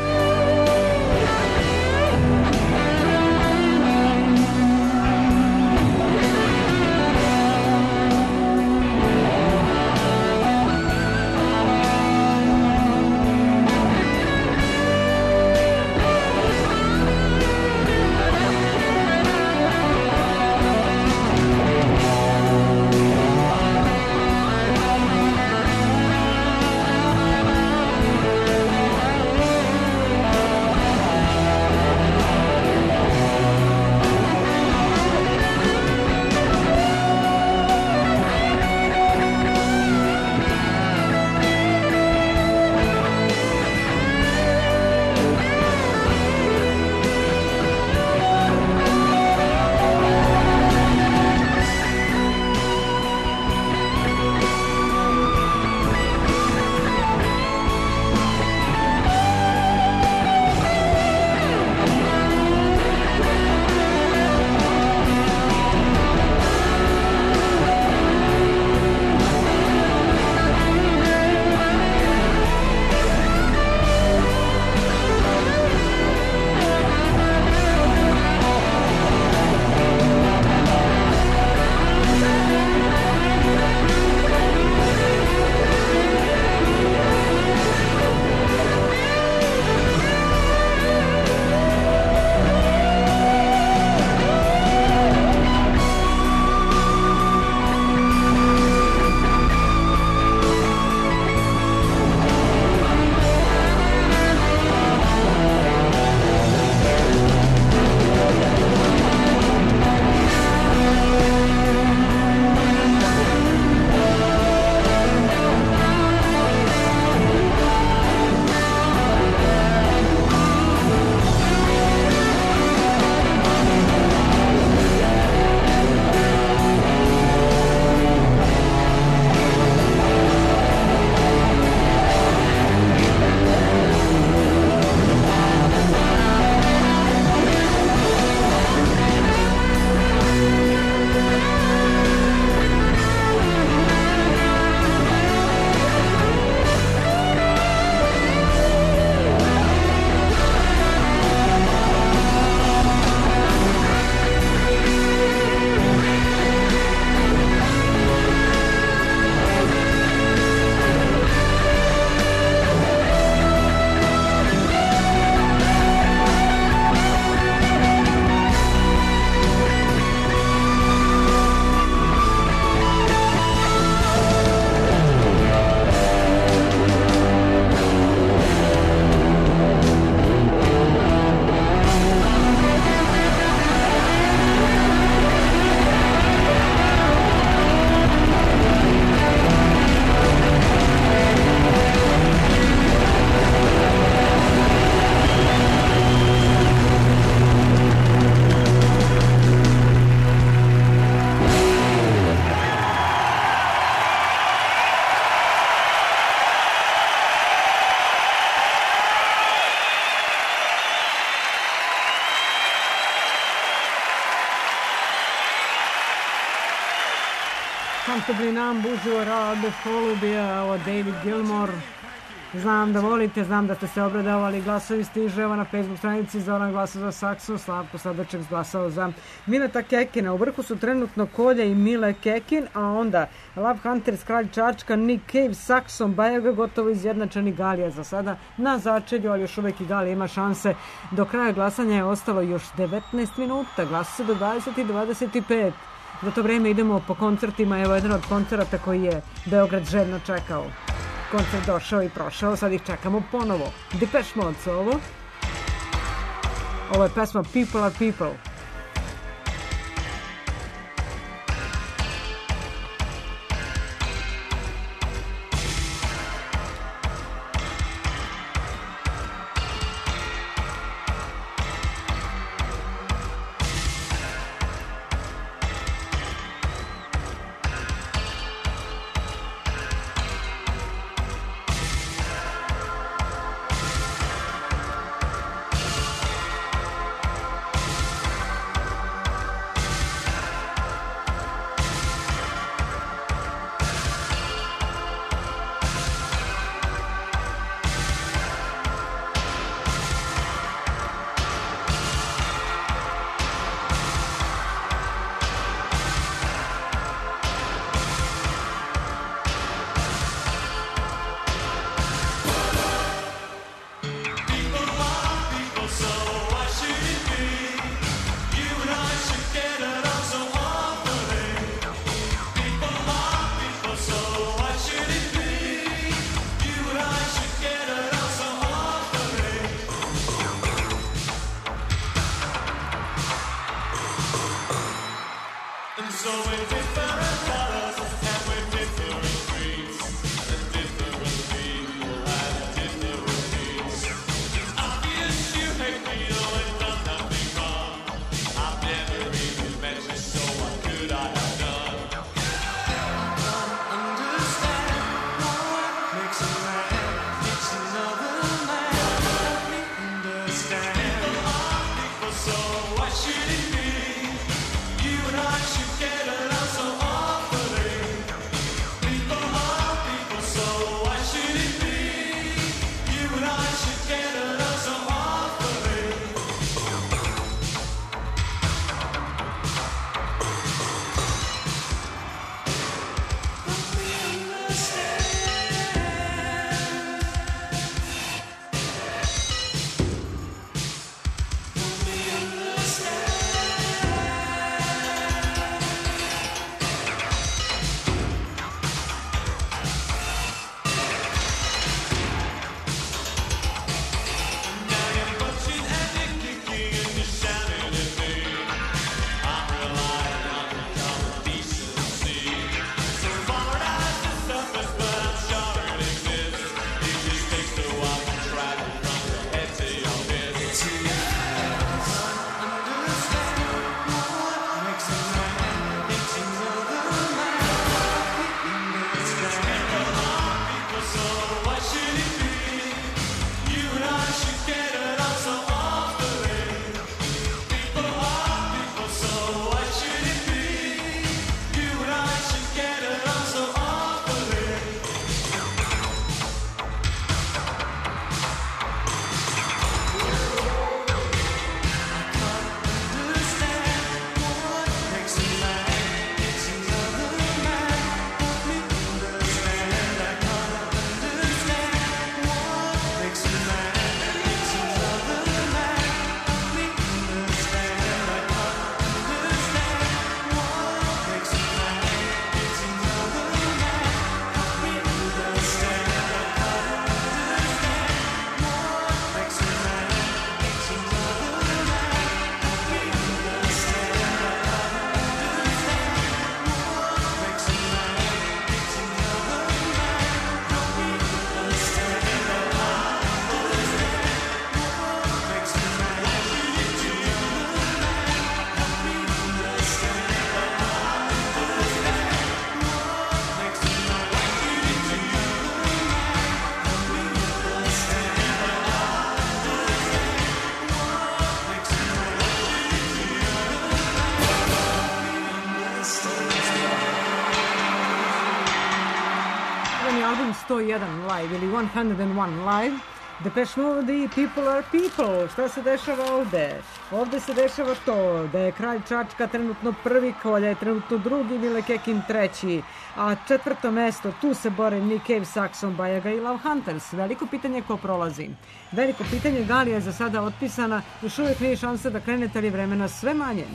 Comfortably Numb uživo Rade Holubija, ovo David Gilmour. Znam da volite, znam da ste se obradovali, glasovi stiže evo na Facebook stranici. Zoran glasao za saksu, Slavko Sadrček glasao za Mileta Kekina. U vrhu su trenutno Kolja i Mile Kekin, a onda Love Hunters, Kralj Čačka, Nick Cave, saksom, Bajaga, gotovo izjednačeni. Galija za sada na začelju, ali još uvek i Galija ima šanse. Do kraja glasanja je ostalo još 19 minuta, glasa se do 20 i 25. Za to vreme idemo po koncertima, evo jedan od koncerata koji je Beograd željno čekao. Koncert došao i prošao, sad ih čekamo ponovo. Depeche Mode su ovo. Ovo je pesma People Are People. 101 live ili 101 live. Depeche Mode i People Are People. Šta se dešava ovde? Ovde se dešava to da je Kralj Čačka trenutno prvi, Kolja je trenutno drugi, Mile Kekin treći, a četvrto mesto, tu se bore Nick Cave, Saxon, Bajaga i Love Hunters. Veliko pitanje ko prolazi. Veliko pitanje, Galija je za sada otpisana, još uvijek nije šansa da krenete, ali vremena sve manje.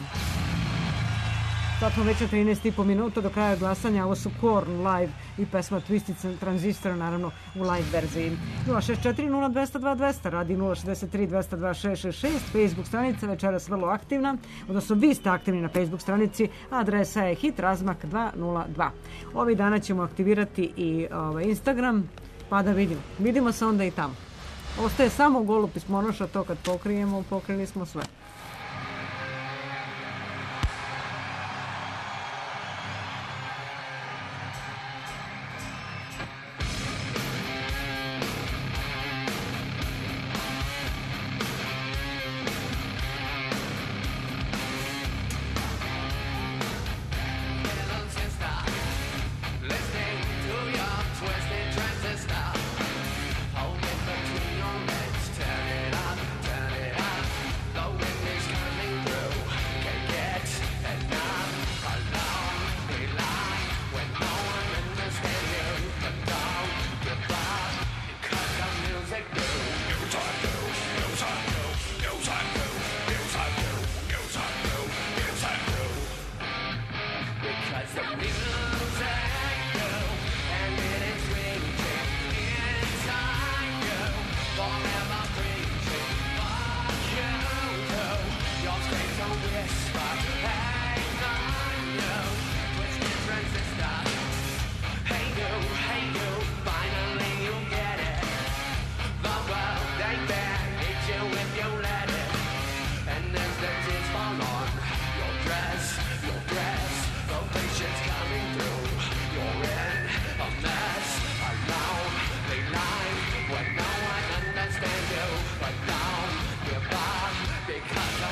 Sad smo već na 13,5 minuta do kraja glasanja, ovo su Korn live i pesma Twisted Transistor, naravno u live verziji. 064 02 200, radi 063 202 666, Facebook stranica večeras vrlo aktivna, odnosno vi ste aktivni na Facebook stranici, adresa je Hit Razmak 202. Ovih dana ćemo aktivirati i Instagram, pa da vidimo se onda i tamo. Ostaje samo Golu pismonoša, to kad pokrijemo, pokrili smo sve. Hold it between your legs, turn it up, go in this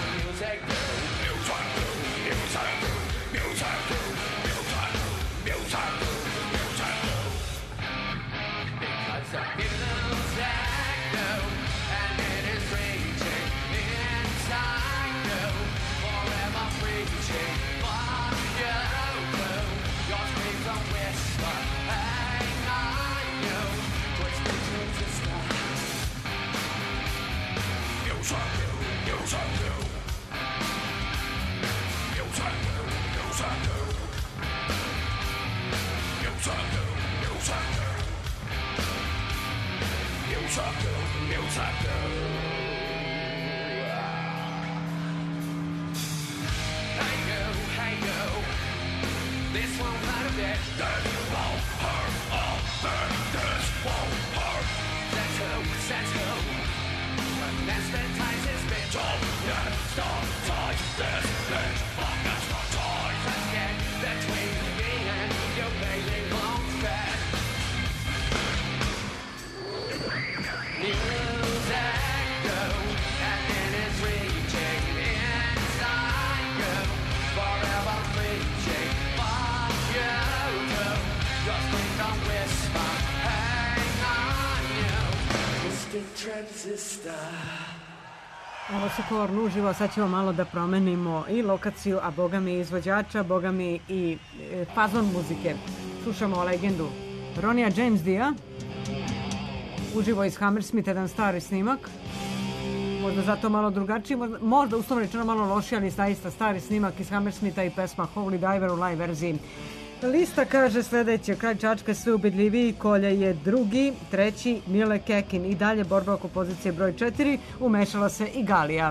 Ovo su Korn uživo, sad ćemo malo da promenimo i lokaciju, a boga mi i izvođača, boga mi i fazon muzike. Slušamo legendu Ronija James Dio, uživo iz Hammersmith, jedan stari snimak, možda zato malo drugačiji, možda uslovno rečeno malo lošiji, ali zaista stari snimak iz Hammersmitha i pesma Holy Diver u live verziji. Lista kaže sledeće: Kralj Čačka sve ubedljiviji, Kolje je drugi, treći Mile Kekin. I dalje borba oko pozicije broj 4, umešala se i Galija.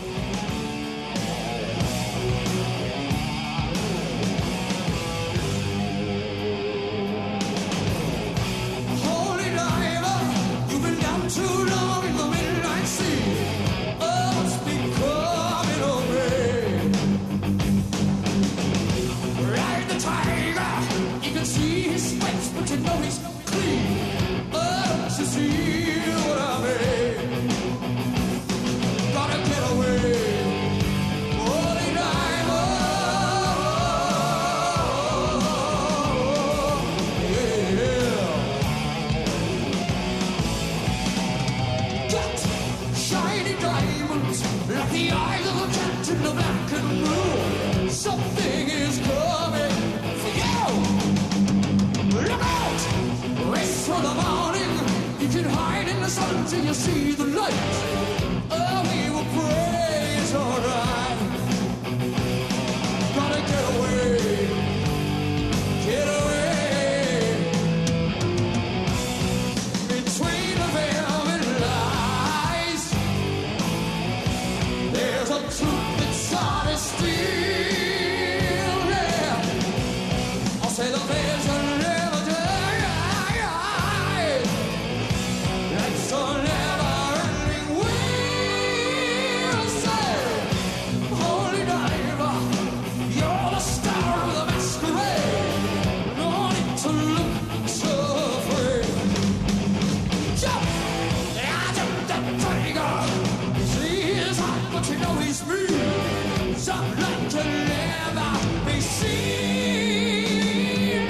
Till you see the light, oh, we will pray it's all right. Gotta get away, get away. Between the velvet lies, there's a truth that's hard as steel, yeah. I'll say the veils are never die. That's all. Something to never be seen.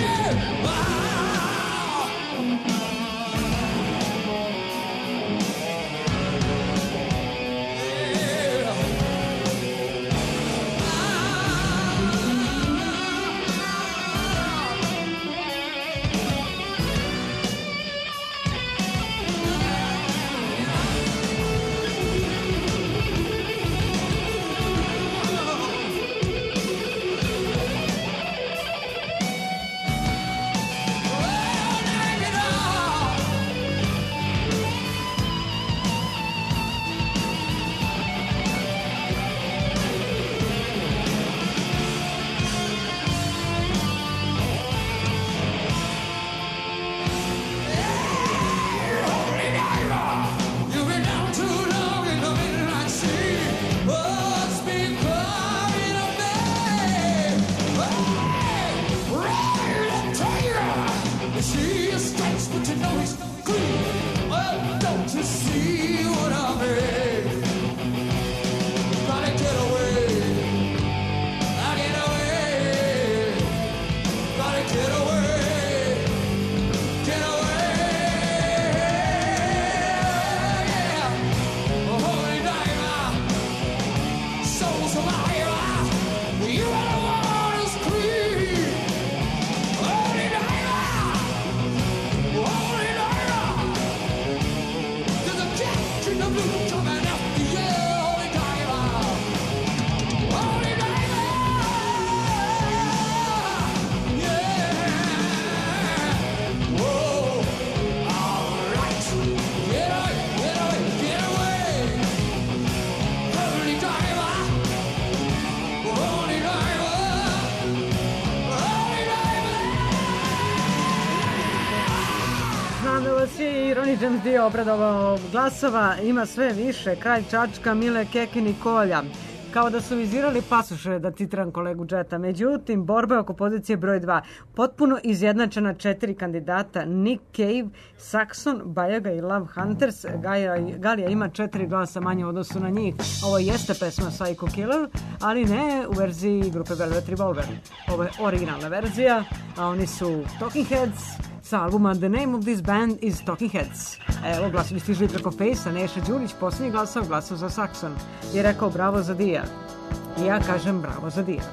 Gotta get away. Ronnie James Dio obradovao glasova, ima sve više, Kralj Čačka, Mile Kekin i Kolja. Kao da su vizirali pasoše, da citiram kolegu Džeta. Međutim, borba oko pozicije broj 2. Potpuno izjednačena 4 kandidata. Nick Cave, Saxon, Bajaga i Love Hunters. Galija ima 4 glasa manje u odnosu na njih. Ovo jeste pesma Psycho Killer, ali ne u verziji grupe Velvet Revolver. Ovo je originalna verzija, a oni su Talking Heads sa albuma The Name of this band is Talking Heads. Evo, glasovi stižu preko Fejsa. Neša Đurić, posljednji glasao za Saxon. I rekao bravo za Dija. I ja kažem bravo za Dija.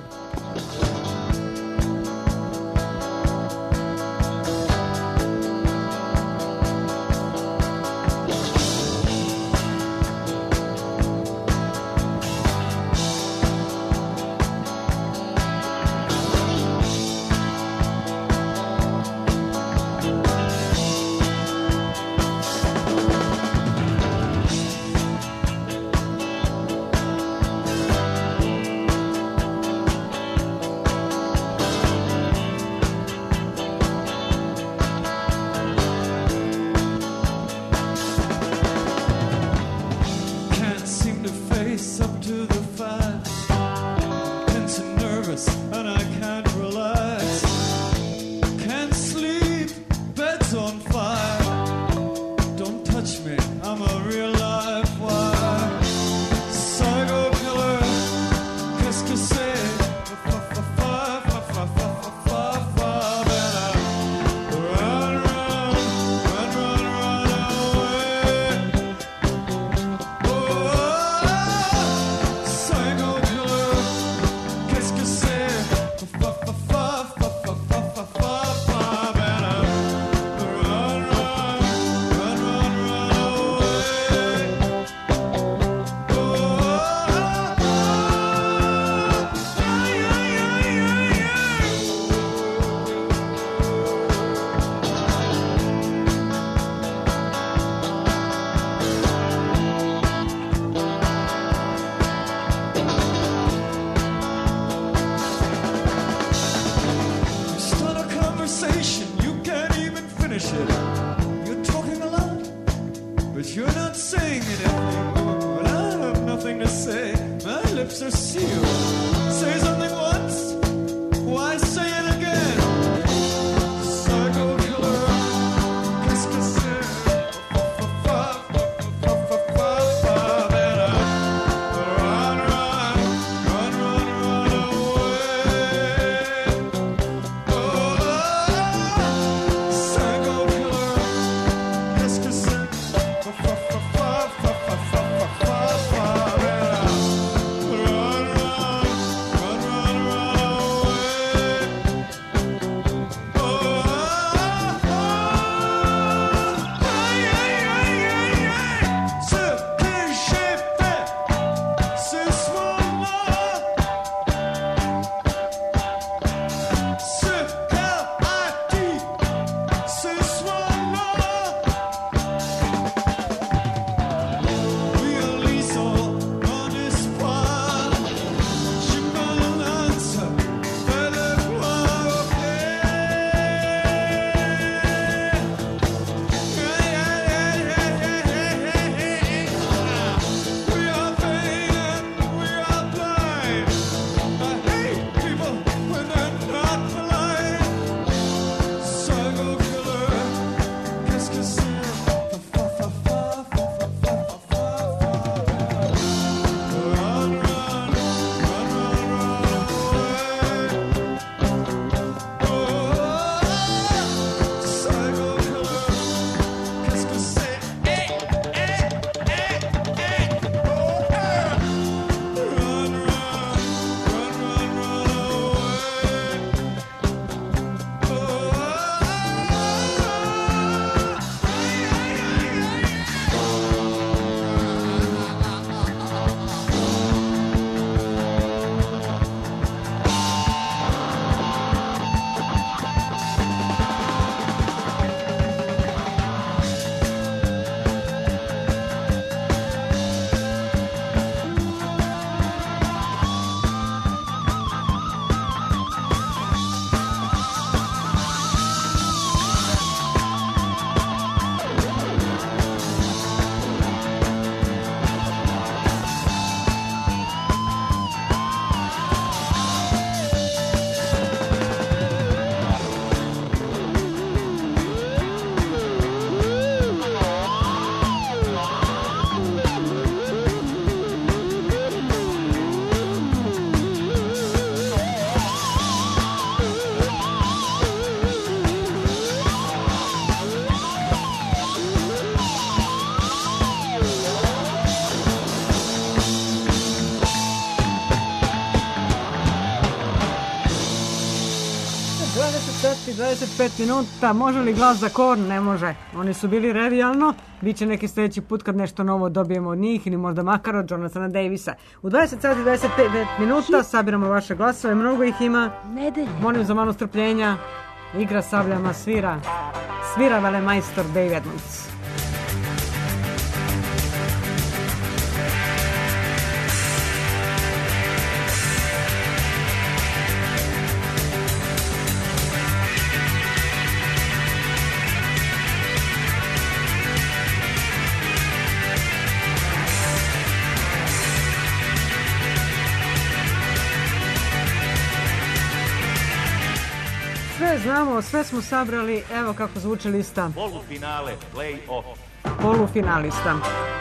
sat i 25 minuta. Može li glas za Korn? Ne može. Oni su bili revijalno. Biće neki sljedeći put kad nešto novo dobijemo od njih ili možda makar od Jonathana Davisa. U 20 sat i 25 minuta sabiramo vaše glasove. Mnogo ih ima. Molim za malo strpljenja. Igra sabljama, svira velemajstor Dave Edmunds. Znamo, sve smo sabrali, evo kako zvuči lista. Polufinale, play-off. Polufinalista.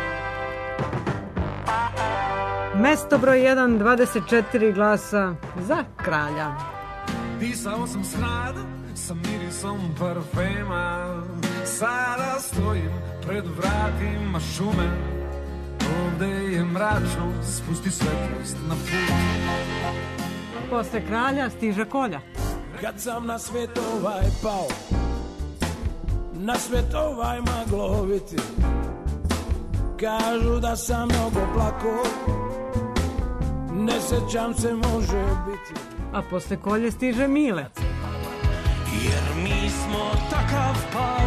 Mesto broj 1, 24 glasa za kralja. Pisao sam smrad sa mirisom parfema. Sada stojim pred vratima šume. Ovde je mračno, spusti svetlost na put. Posle kralja stiže kolja. Kad sam na svet ovaj pao, na svet ovaj magloviti, kažu da sam mnogo plako, ne sećam se, može biti. A posle kolje stiže Mile. Jer mi smo takav par,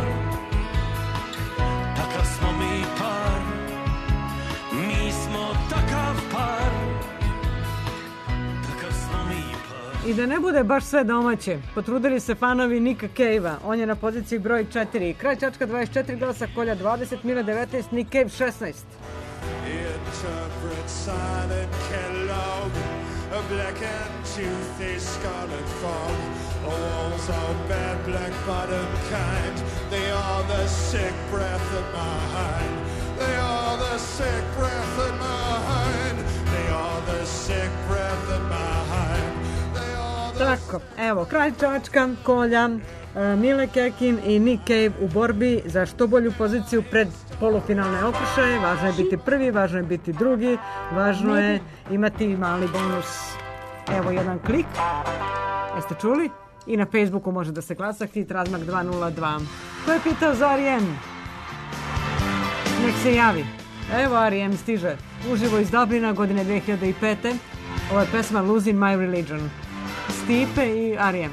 takav smo mi par, mi smo takav par, takav smo mi par. I da ne bude baš sve domaće, potrudili se fanovi Nicka Cave-a. On je na poziciji broj 4. Kraj Čačka 24 glasa, kolja 20, Mile 19, Nick Cave 16. Interpret silent Kellogg, a black and toothy scarlet fog. The walls are bad black bottom kind. They are the sick breath of mine. They are the sick breath of mine. They are the sick breath of mine. Tako, evo, kraj Čačka, kolja, Mile Kekin i Nick Cave u borbi za što bolju poziciju pred polufinalne okršaje. Važno je biti prvi, važno je biti drugi, važno je imati mali bonus. Evo jedan klik, jeste čuli? I na Facebooku može da se glasa, hit razmak 202. Ko je pitao za R.E.M? Nek se javi. Evo R.E.M stiže uživo iz Dublina godine 2005. Ovo je pesma Losing My Religion. Stipe i R.E.M.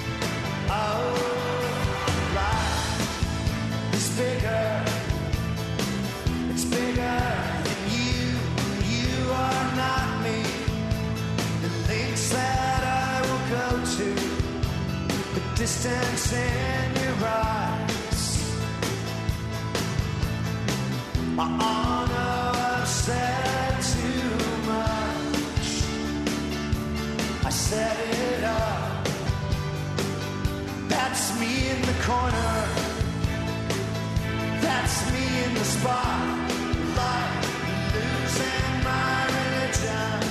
It's bigger than you. You are not me. The links that I will go to, the distance in your eyes. My honor, I've said too much. I set it up. That's me in the corner. That's me in the spotlight, losing my religion,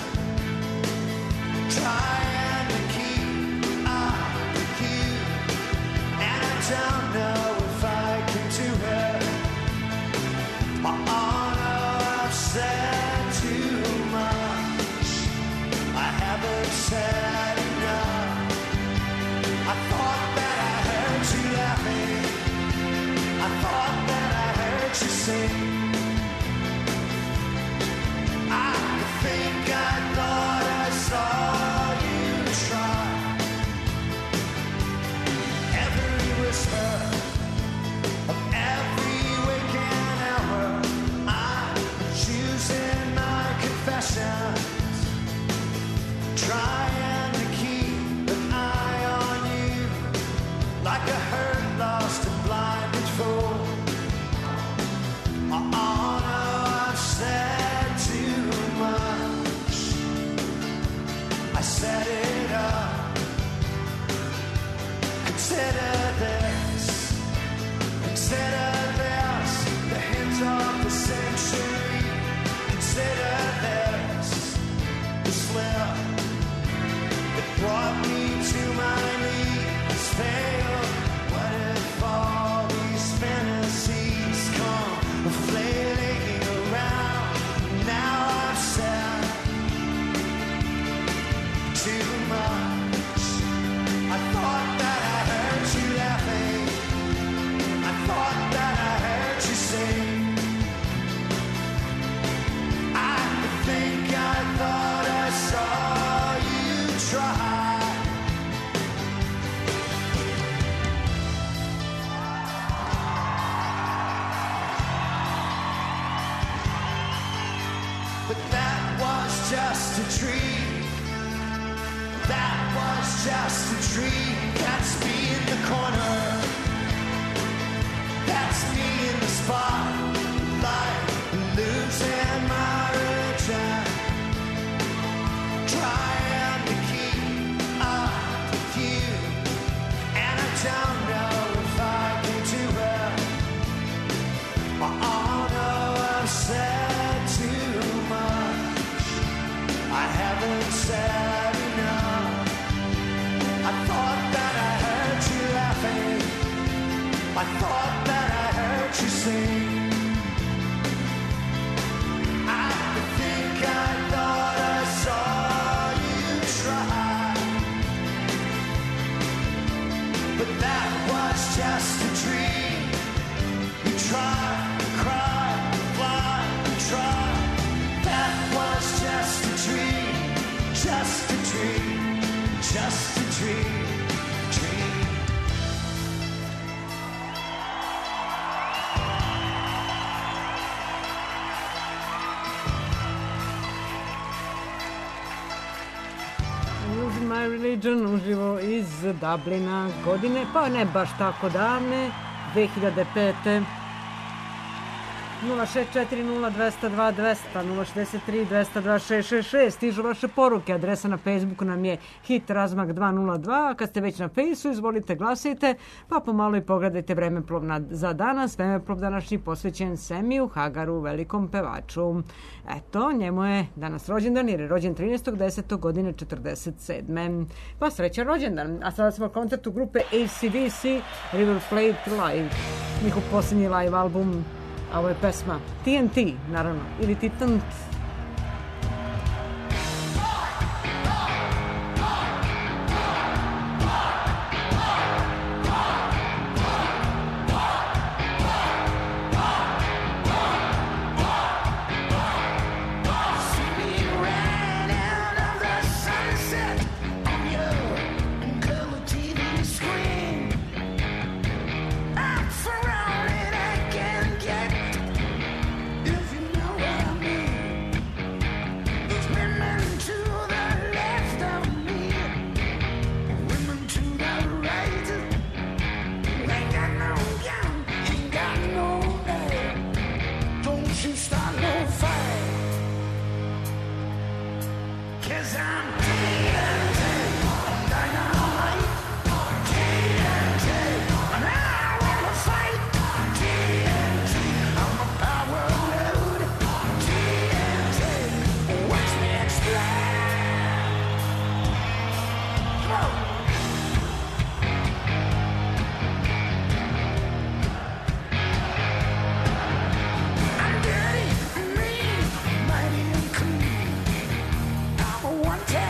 trying to keep up with you, and I don't know if I can do it. My honor, I've said too much. I haven't said enough. I thought that I heard you laughing. I thought that I heard you sing. I think I thought I saw you try. Every whisper of every waking hour, I'm choosing my confessions, trying to keep an eye on you, like a hurt, lost and blinded fool. My honor, I've said too much. I set it up. Consider this. Consider this. The hint of the century. Consider this. The slip that brought me to my knees failed. What if all these fantasies come flailing around? Now I've said too much. I thought that I heard dream. That was just a dream. That's me in the corner. That's me in the spotlight, losing my religion, trying to keep up with you, and I don't know if I can do it. Oh no, I've said too much. I haven't said enough. I thought that I heard you laughing. I thought that I heard you sing. I think I thought I saw you try, but that was just a dream. You try, cry, fly, try. That was just a dream, just a dream, just a dream. My Religion uživo iz Dublina, godine, pa ne baš tako davne, 2005. 0640202 063 202 stižu vaše poruke, adresa na Facebooku nam je Hit Razmak 202, kad ste već na Fejsu izvolite glasajte, pa pomalo i pogledajte vremeplov za danas. Vremeplov današnji posvećen Semiju Hagaru, velikom pevaču. Eto, njemu je danas rođendan jer je rođen 13.10. godine 47. Pa srećan rođendan. A sada smo u koncertu grupe AC/DC River Plate Live, njihov posljednji live album. A ovo je pesma TNT, naravno, ili Titant. One time.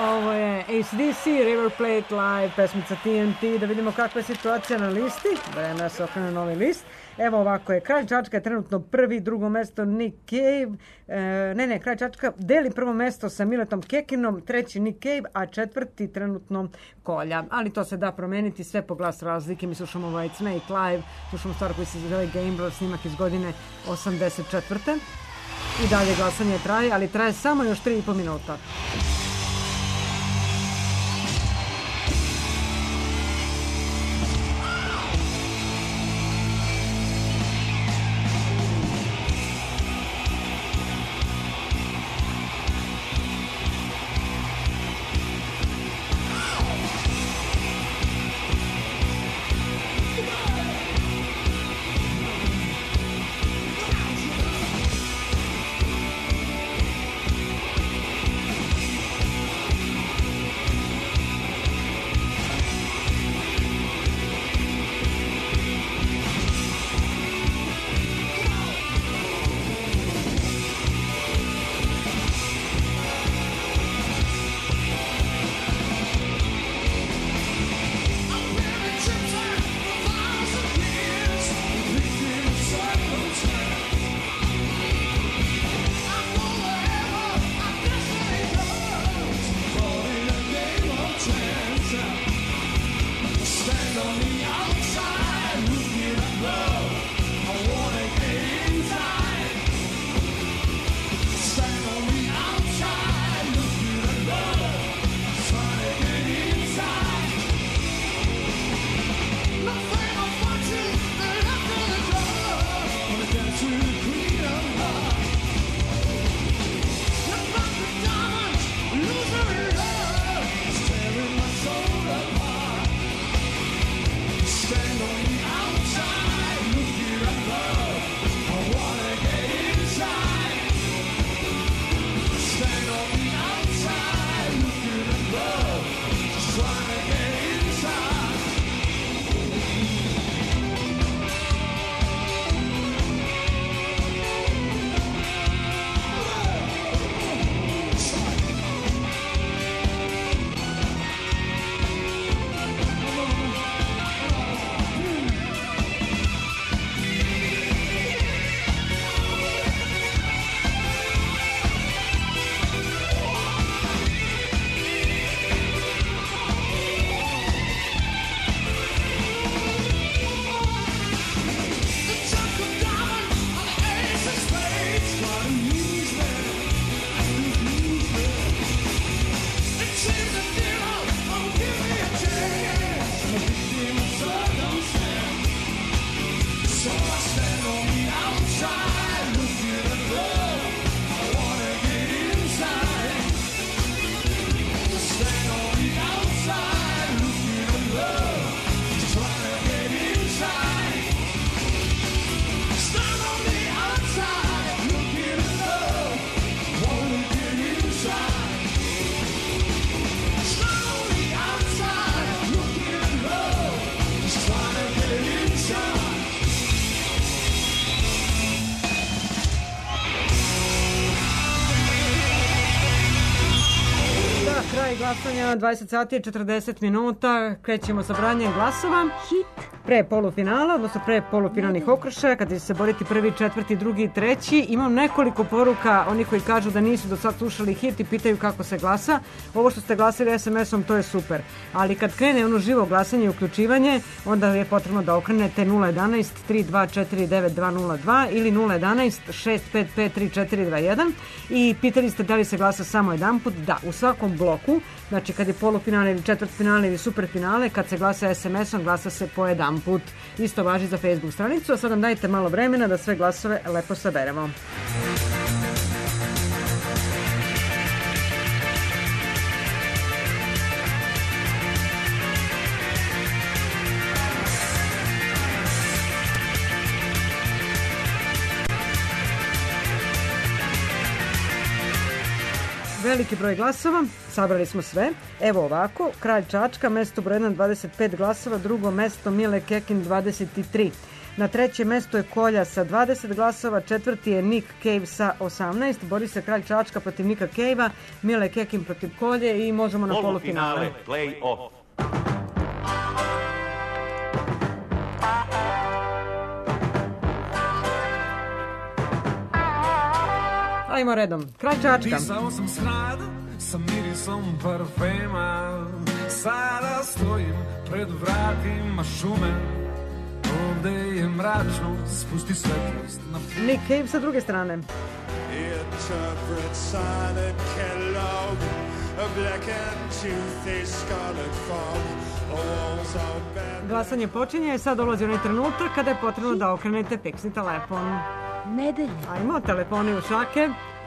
Ovo je AC/DC, River Plate Live, pesmica TNT, da vidimo kakva je situacija na listi, da se okrene novi list. Evo ovako je, Kralj Čačka je trenutno prvi, drugo mesto Nick Cave, Kralj Čačka deli prvo mesto sa Miletom Kekinom, treći Nick Cave, a četvrti trenutno Kolja. Ali to se da promeniti sve po glas razlike. Mi slušamo White Snake Live, slušamo stvar koji se zove Gambler, snimak iz godine 84. I dalje glasanje traje, ali traje samo još 3,5 minuta. Glasanja 20 sati i 40 minuta. Krećemo sa branjem glasova. Pre polufinala, odnosno pre polufinalnih okršaja, kada će se boriti prvi, četvrti, drugi i treći. Imam nekoliko poruka, oni koji kažu da nisu do sad slušali hit i pitaju kako se glasa. Ovo što ste glasili SMS-om, to je super. Ali kad krene ono živo glasanje i uključivanje, onda je potrebno da okrenete 011 3249 202 ili 011 655 3421 i pitali ste da li se glasa samo jedan put. Da, u svakom bloku, znači kad je polufinale ili četvrtfinale ili superfinale, kad se glasa SMS-om, glasa se po jedan put. Isto važi za Facebook stranicu, a sad nam dajte malo vremena da sve glasove lepo saberemo. Veliki broj glasova, sabrali smo sve. Evo ovako, Kralj Čačka, mesto broj 1, 25 glasova, drugo mesto Mile Kekin, 23. Na trećem mestu je Kolja sa 20 glasova, četvrti je Nick Cave sa 18, bori se Kralj Čačka protiv Nika Cavea, Mile Kekin protiv Kolje i možemo na polufinale. Play-off. Ajmo redom. Kralj Čačka. Pisao sam smrad sa mirisom parfema, sada stojim pred vratima šume, ovde je mračno, spusti svetlost na... Nick Cave sa druge strane. Interpret silent Kellogg, a black and toothy scarlet fog, a walls of bad... Glasanje počinje, sad dolazi onaj trenutak kada je potrebno da okrenete fiksni telefon. Nedelje. Ajmo, telefoni u šake.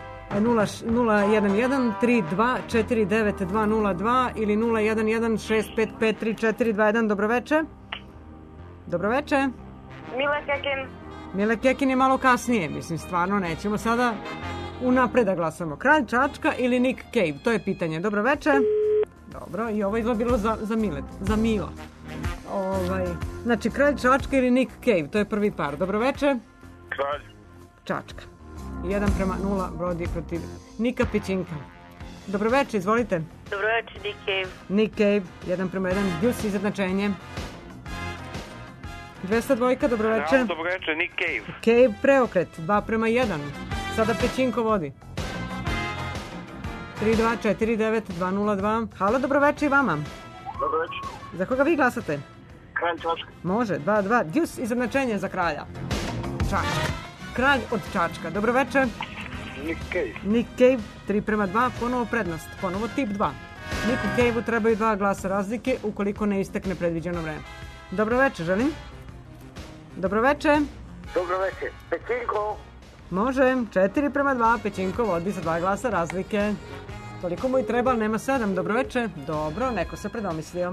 011-32-49-202 ili 011-655-3421. Dobroveče. Dobroveče. Mile Kekin. Mile Kekin je malo kasnije. Mislim, stvarno nećemo sada unapred da glasamo. Kralj Čačka ili Nick Cave? To je pitanje. Dobroveče. Dobro, i ovo je bilo za Mila. Znači, Kralj Čačka ili Nick Cave? To je prvi par. Dobroveče. Kralj Čačka. 1:0 brodi protiv Nika Pičinka. Dobroveče, izvolite. Dobroveče, Nick Cave. Nick Cave, 1:1, Djus izjednačenje. 202, dobroveče. Dobroveče, Nick Cave. Cave preokret, 2:1. Sada Pičinko vodi. 3-2-4-9-2-0-2. Halo, dobroveče i vama. Dobroveče. Za koga vi glasate? Kralj Čačka. Može, 2:2, Djus izjednačenje za kralja. Čačka. Kralj od Čačka. Dobroveče. Nick Cave. Nick Cave, 3:2, ponovo prednost. Ponovo tip 2. Niku Caveu trebaju 2 glasa razlike ukoliko ne istekne predviđeno vreme. Dobroveče, želim. Dobroveče. Dobroveče. Pećinko. Može, 4:2, Pećinko vodi sa 2 glasa razlike. Toliko mu i treba, nema 7. Dobroveče. Dobro, neko se predomislio.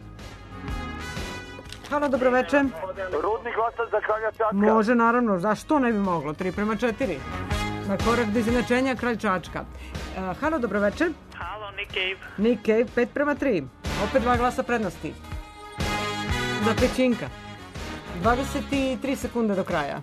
Halo, dobroveče. Rudni glasa za Kralja Čačka. Može, naravno, zašto ne bi moglo? 3:4. Na korak do izjednačenja Kralj Čačka. Halo, dobroveče. Halo, Nick Cave. Nick Cave, 5:3. Opet 2 glasa prednosti. Za Pećinka. 23 sekunde do kraja.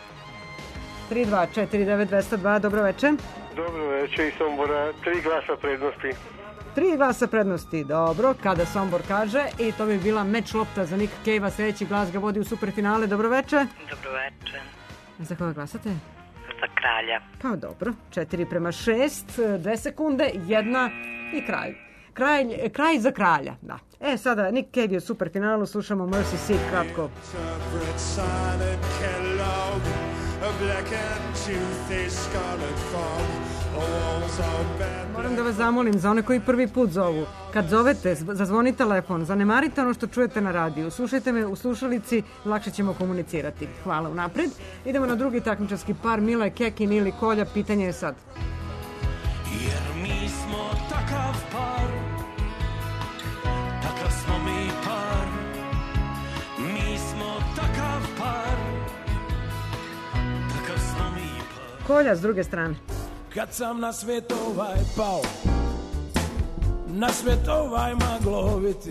3-2-4-9-202, dobroveče. Dobroveče, iz Sombora, 3 glasa prednosti. 3 glasa prednosti, dobro, kada Sombor kaže, i to bi bila meč lopta za Nick Cavea, sljedeći glas ga vodi u superfinale, dobroveče. Dobroveče. Za koga glasate? Za kralja. Pa dobro, 4:6, 2 sekunde, 1 i kralj. Kraj za kralja, da. Sada Nick Cave je u superfinalu, slušamo Mercy Seat kratko. Interpret silent Kellogg, a black and toothy scarlet fog, a walls of bad... Moram da vas zamolim, za one koji prvi put zovu, kad zovete, zazvoni telefon, zanemarite ono što čujete na radiju, slušajte me u slušalici, lakše ćemo komunicirati. Hvala unapred. Idemo na drugi takmičarski par, Mile Kekin ili Kolja, pitanje je sad. Jer mi smo takav par, takav smo mi par, mi smo takav par, takav smo mi par. Kolja s druge strane. Kad sam na svet ovaj pao, na svet ovaj magloviti,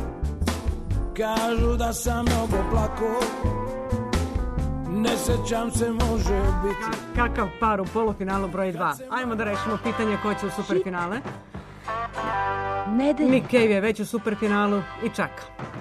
kažu da sam mnogo plako, ne sećam se, može biti. Kakav par u polufinalu broj 2. Ajmo da rešimo pitanje ko će u superfinale. Nedelje. Nick Cave je već u superfinalu i čaka.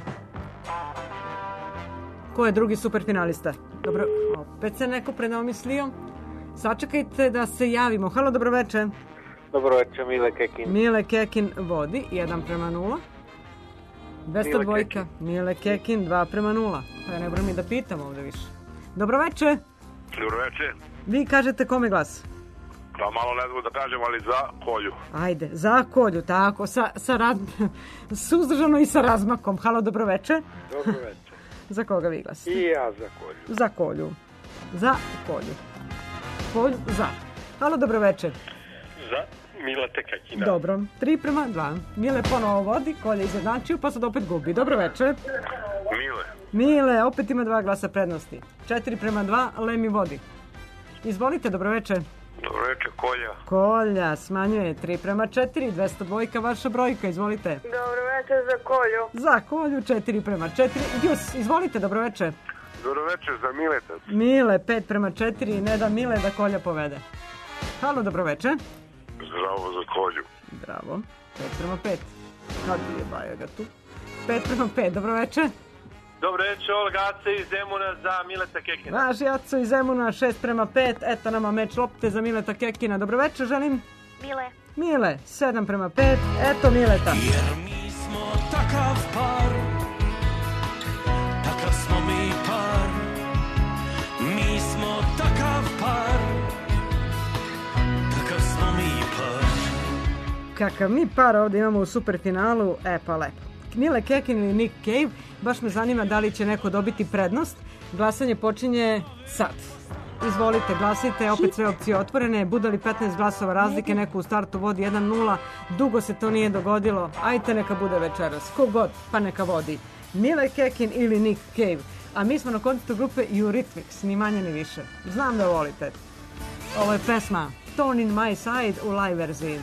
Ko je drugi superfinalista? Dobro, opet se neko predomislio. Sačekajte da se javimo. Halo, dobroveče. Dobroveče, Mile Kekin. Mile Kekin vodi 1:0. 202. Mile Kekin 2:0. Pa ja ne moram ni da pitam ovde više. Dobroveče. Dobroveče. Vi kažete kome glas? Pa malo ne znam da kažem, ali za Kolju. Ajde, za Kolju, tako, suzdržano i sa razmakom. Halo, dobroveče. Dobroveče. Za koga vi glasite? I ja za Kolju. Za Kolju. Za Kolju. Kolju, za. Halo, dobroveče. Za Mila Kekina. Dobro, 3:2. Mile ponovo vodi, Kolja izjednačio, pa sad opet gubi. Dobroveče. Mile, opet ima 2 glasa prednosti. 4:2, Lemi vodi. Izvolite, dobroveče. Dobroveče, Kolja. Kolja smanjuje 3:4, 202, vaša brojka, izvolite. Dobroveče za Kolju. Za Kolju, 4:4. Djus, izvolite, dobroveče. Dobro večer za Mileta. Mile, 5:4, ne da Mile da Kolja povede. Halo, dobro večer. Zdravo za Kolju. Bravo, 5:5. Kad je Baja ga tu? 5:5, dobro večer. Dobro večer, Olga Aca iz Zemuna za Mileta Kekina. Naš Aco iz Zemuna, 6:5, eto nama meč lopte za Mileta Kekina. Dobro večer, želim. Mile, 7:5, eto Mileta. Jer mi smo takav par, takav smo mi par, mi smo takav par, takav smo mi par. Kakav mi par ovdje imamo u superfinalu, pa lepo. Mile Kekin ili Nick Cave, baš me zanima da li će neko dobiti prednost. Glasanje počinje sad. Izvolite, glasite, opet sve opcije otvorene. Bude li 15 glasova razlike, neko u startu vodi 1:0. Dugo se to nije dogodilo. Ajte, neka bude večeras. Ko god, pa neka vodi. Mile Kekin ili Nick Cave. A mi smo na koncertu grupe Eurythmics, ni manje ni više. Znam da volite. Ovo je pesma Thorn in My Side u live verziji.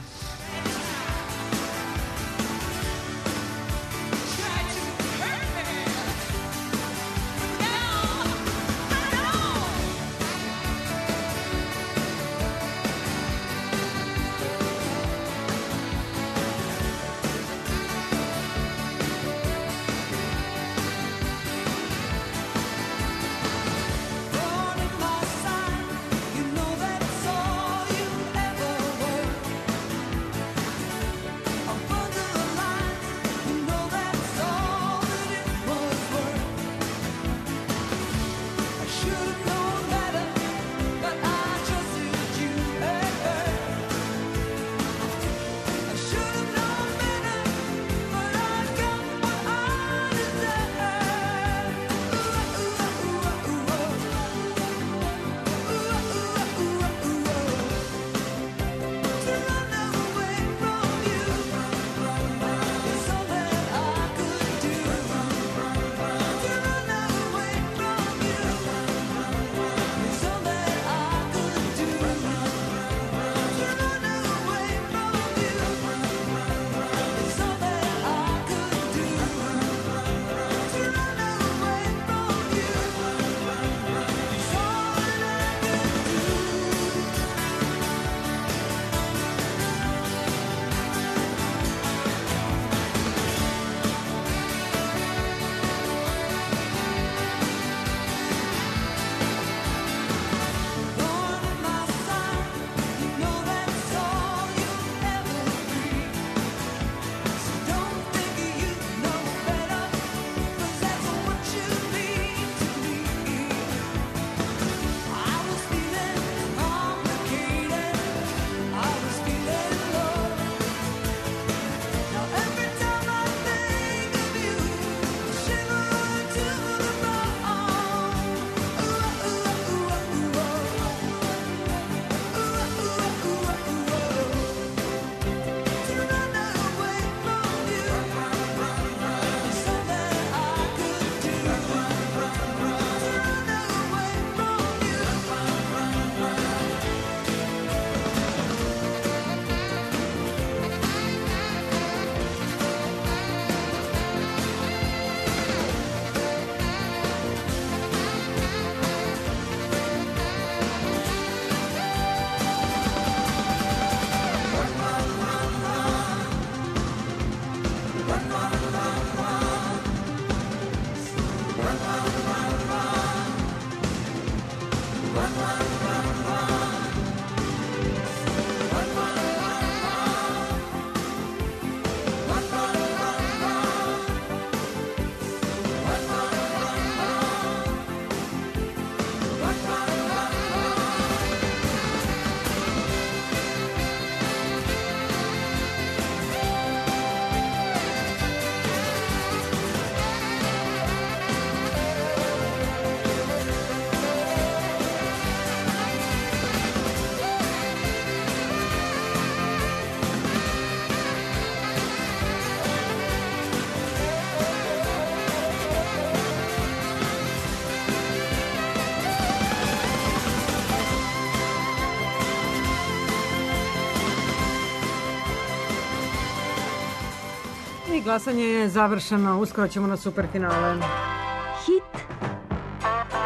Glasanje je završeno, uskoro ćemo na superfinale. Hit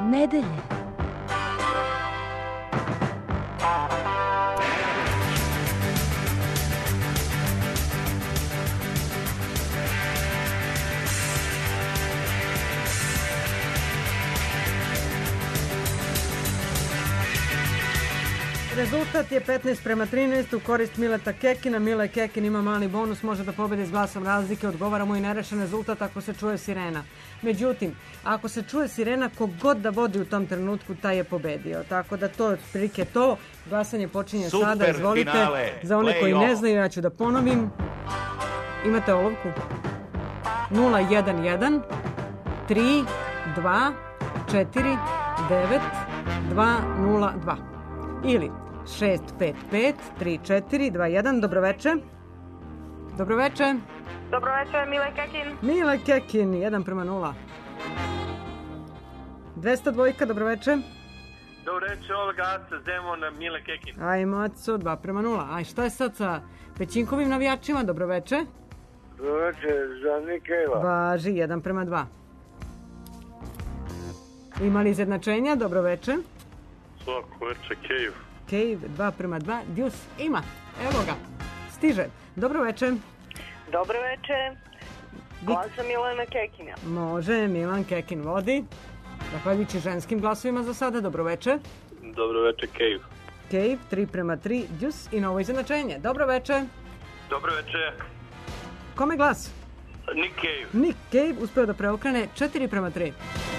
nedelje. Rezultat je 15:13 u korist Mileta Kekina. Mile Kekin ima mali bonus, može da pobedi s glasom razlike, odgovara mu i nerešen rezultat ako se čuje sirena. Međutim, ako se čuje sirena, kogod da vodi u tom trenutku, taj je pobedio. Tako da to je otprilike to. Glasanje počinje Super sada, izvolite. Finale. Za one koji ne znaju, ja ću da ponovim. Imate olovku? 011 3 2 4 9 202 ili 655 34 21. Dobroveče. Dobroveče. Dobroveče, Mile Kekin. Mile Kekin, 1:0. 202, dobroveče. Dobroveče, Olga Aca, Zemun, Mile Kekin. Ajmo, Aco, 2:0. Aj, šta je sad sa Pećinkovim navijačima? Dobroveče. Dobroveče, za Nikejva. Važi, 1:2. Ima li izjednačenja? Dobroveče. Svako veče, Kejv. Cave, 2:2. Djus, ima. Evo ga. Stiže. Dobroveče. Dobroveče. Glasa Milana Kekina. Može, Milan Kekin vodi. Zahvaljujući ženskim glasovima za sada. Dobroveče. Dobroveče, Kejv. Cave, 3:3. Djus i novo izjednačenje. Dobroveče. Dobroveče. Kome glas? Nick Cave. Nick Cave uspeo da preokrene 4:3.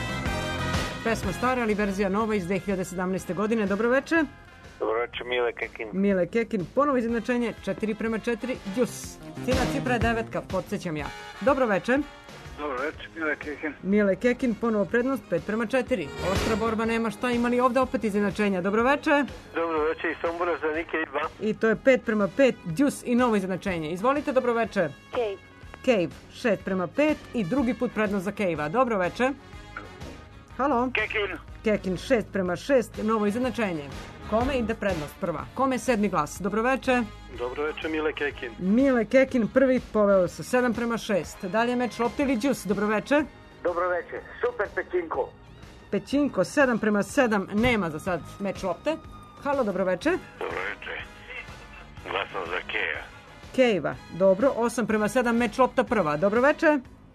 Pesma stara, ali verzija nova iz 2017. godine. Dobroveče. Dobroveče, Mile Kekin. Mile Kekin, ponovo izjednačenje 4:4. Djus. Cijena cifra je 9, podsjećam ja. Dobroveče. Dobroveče, Mile Kekin. Mile Kekin, ponovo prednost 5:4. Ostra borba, nema šta, ima li ovde opet izjednačenja. Dobroveče. Dobroveče, i Sombora za Nikejva. I to je 5:5. Djus i novo izjednačenje. Izvolite, dobroveče. Cave. Cave, 6:5 i drugi put prednost za Cave-a. Dobroveče. Halo. Kekin. Kekin, 6:6, novo izjednačenje. Kome ide prednost prva? Kome sedmi glas? Dobroveče. Dobroveče, Mile Kekin. Mile Kekin prvi poveo sa 7:6. Dalje meč lopte ili Djus? Dobroveče. Dobroveče, super Pećinko. Pećinko, 7:7, nema za sad meč lopte. Halo, dobroveče. Dobroveče, glasam za Keja. Kejva, dobro, 8:7, meč lopta prva. Dobroveče.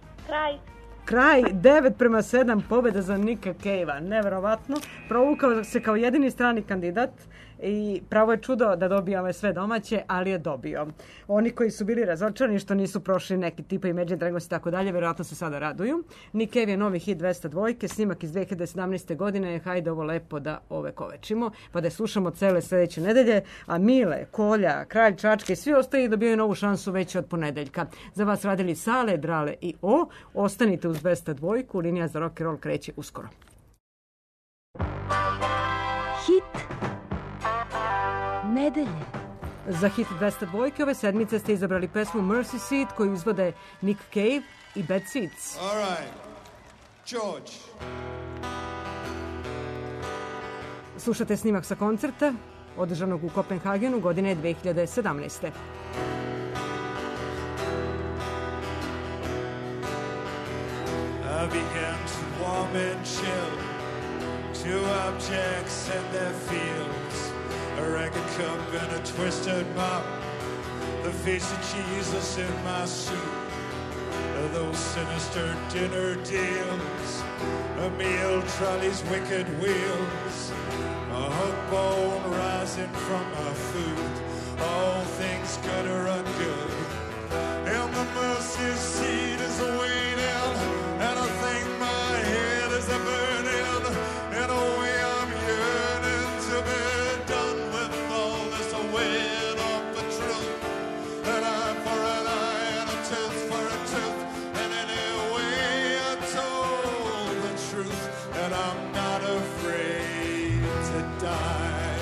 Kraj. 9:7, pobjeda za Nika Cave-a. Neverovatno. Provukao se kao jedini strani kandidat i pravo je čudo da dobije ove sve domaće, ali je dobio. Oni koji su bili razočarani što nisu prošli neki tipa Imagine Dragons i tako dalje, verovatno se sada raduju. Nick Cave je novi hit 202, snimak iz 2017. godine. Hajde ovo lepo da ovekovečimo, pa da je slušamo cele sljedeće nedelje. A Mile, Kolja, Kralj Čačka i svi ostali dobijaju novu šansu već od ponedeljka. Za vas radili Sale, Drale i O. Ostanite uz 202, linija za rock and roll kreće uskoro. Hit nedelje. Za hit 202 ove sedmice ste izabrali pesmu Mercy Seat koju izvode Nick Cave i Bad Seeds. All right. George. Slušate snimak sa koncerta održanog u Kopenhagenu godine 2017. I began to warm and chill two objects and their fields, a ragged cup and a twisted mop, the face of Jesus in my soup, those sinister dinner deals, a meal trolley's wicked wheels, a hook bone rising from my food, all things good or ungood, and the mercy seat is waiting, and I think my head is a burning, in a way I'm yearning to be done with all this weight of the truth, an eye for an eye and a tooth for a tooth, and anyway I told the truth, and I'm not afraid to die.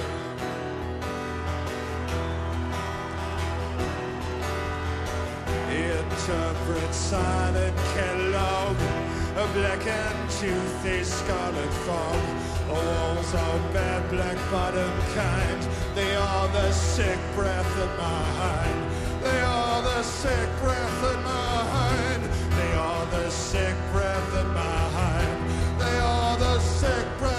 Interpret silent Kellogg, a black and toothy scarlet fog. The walls are bad, black bottom kind. They are the sick breath in my hind. They are the sick breath in my hind. They are the sick breath in my hind. They are the sick breath.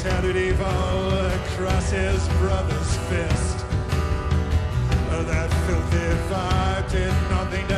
shouted evil across his brother's fist. That filthy vibe did nothing to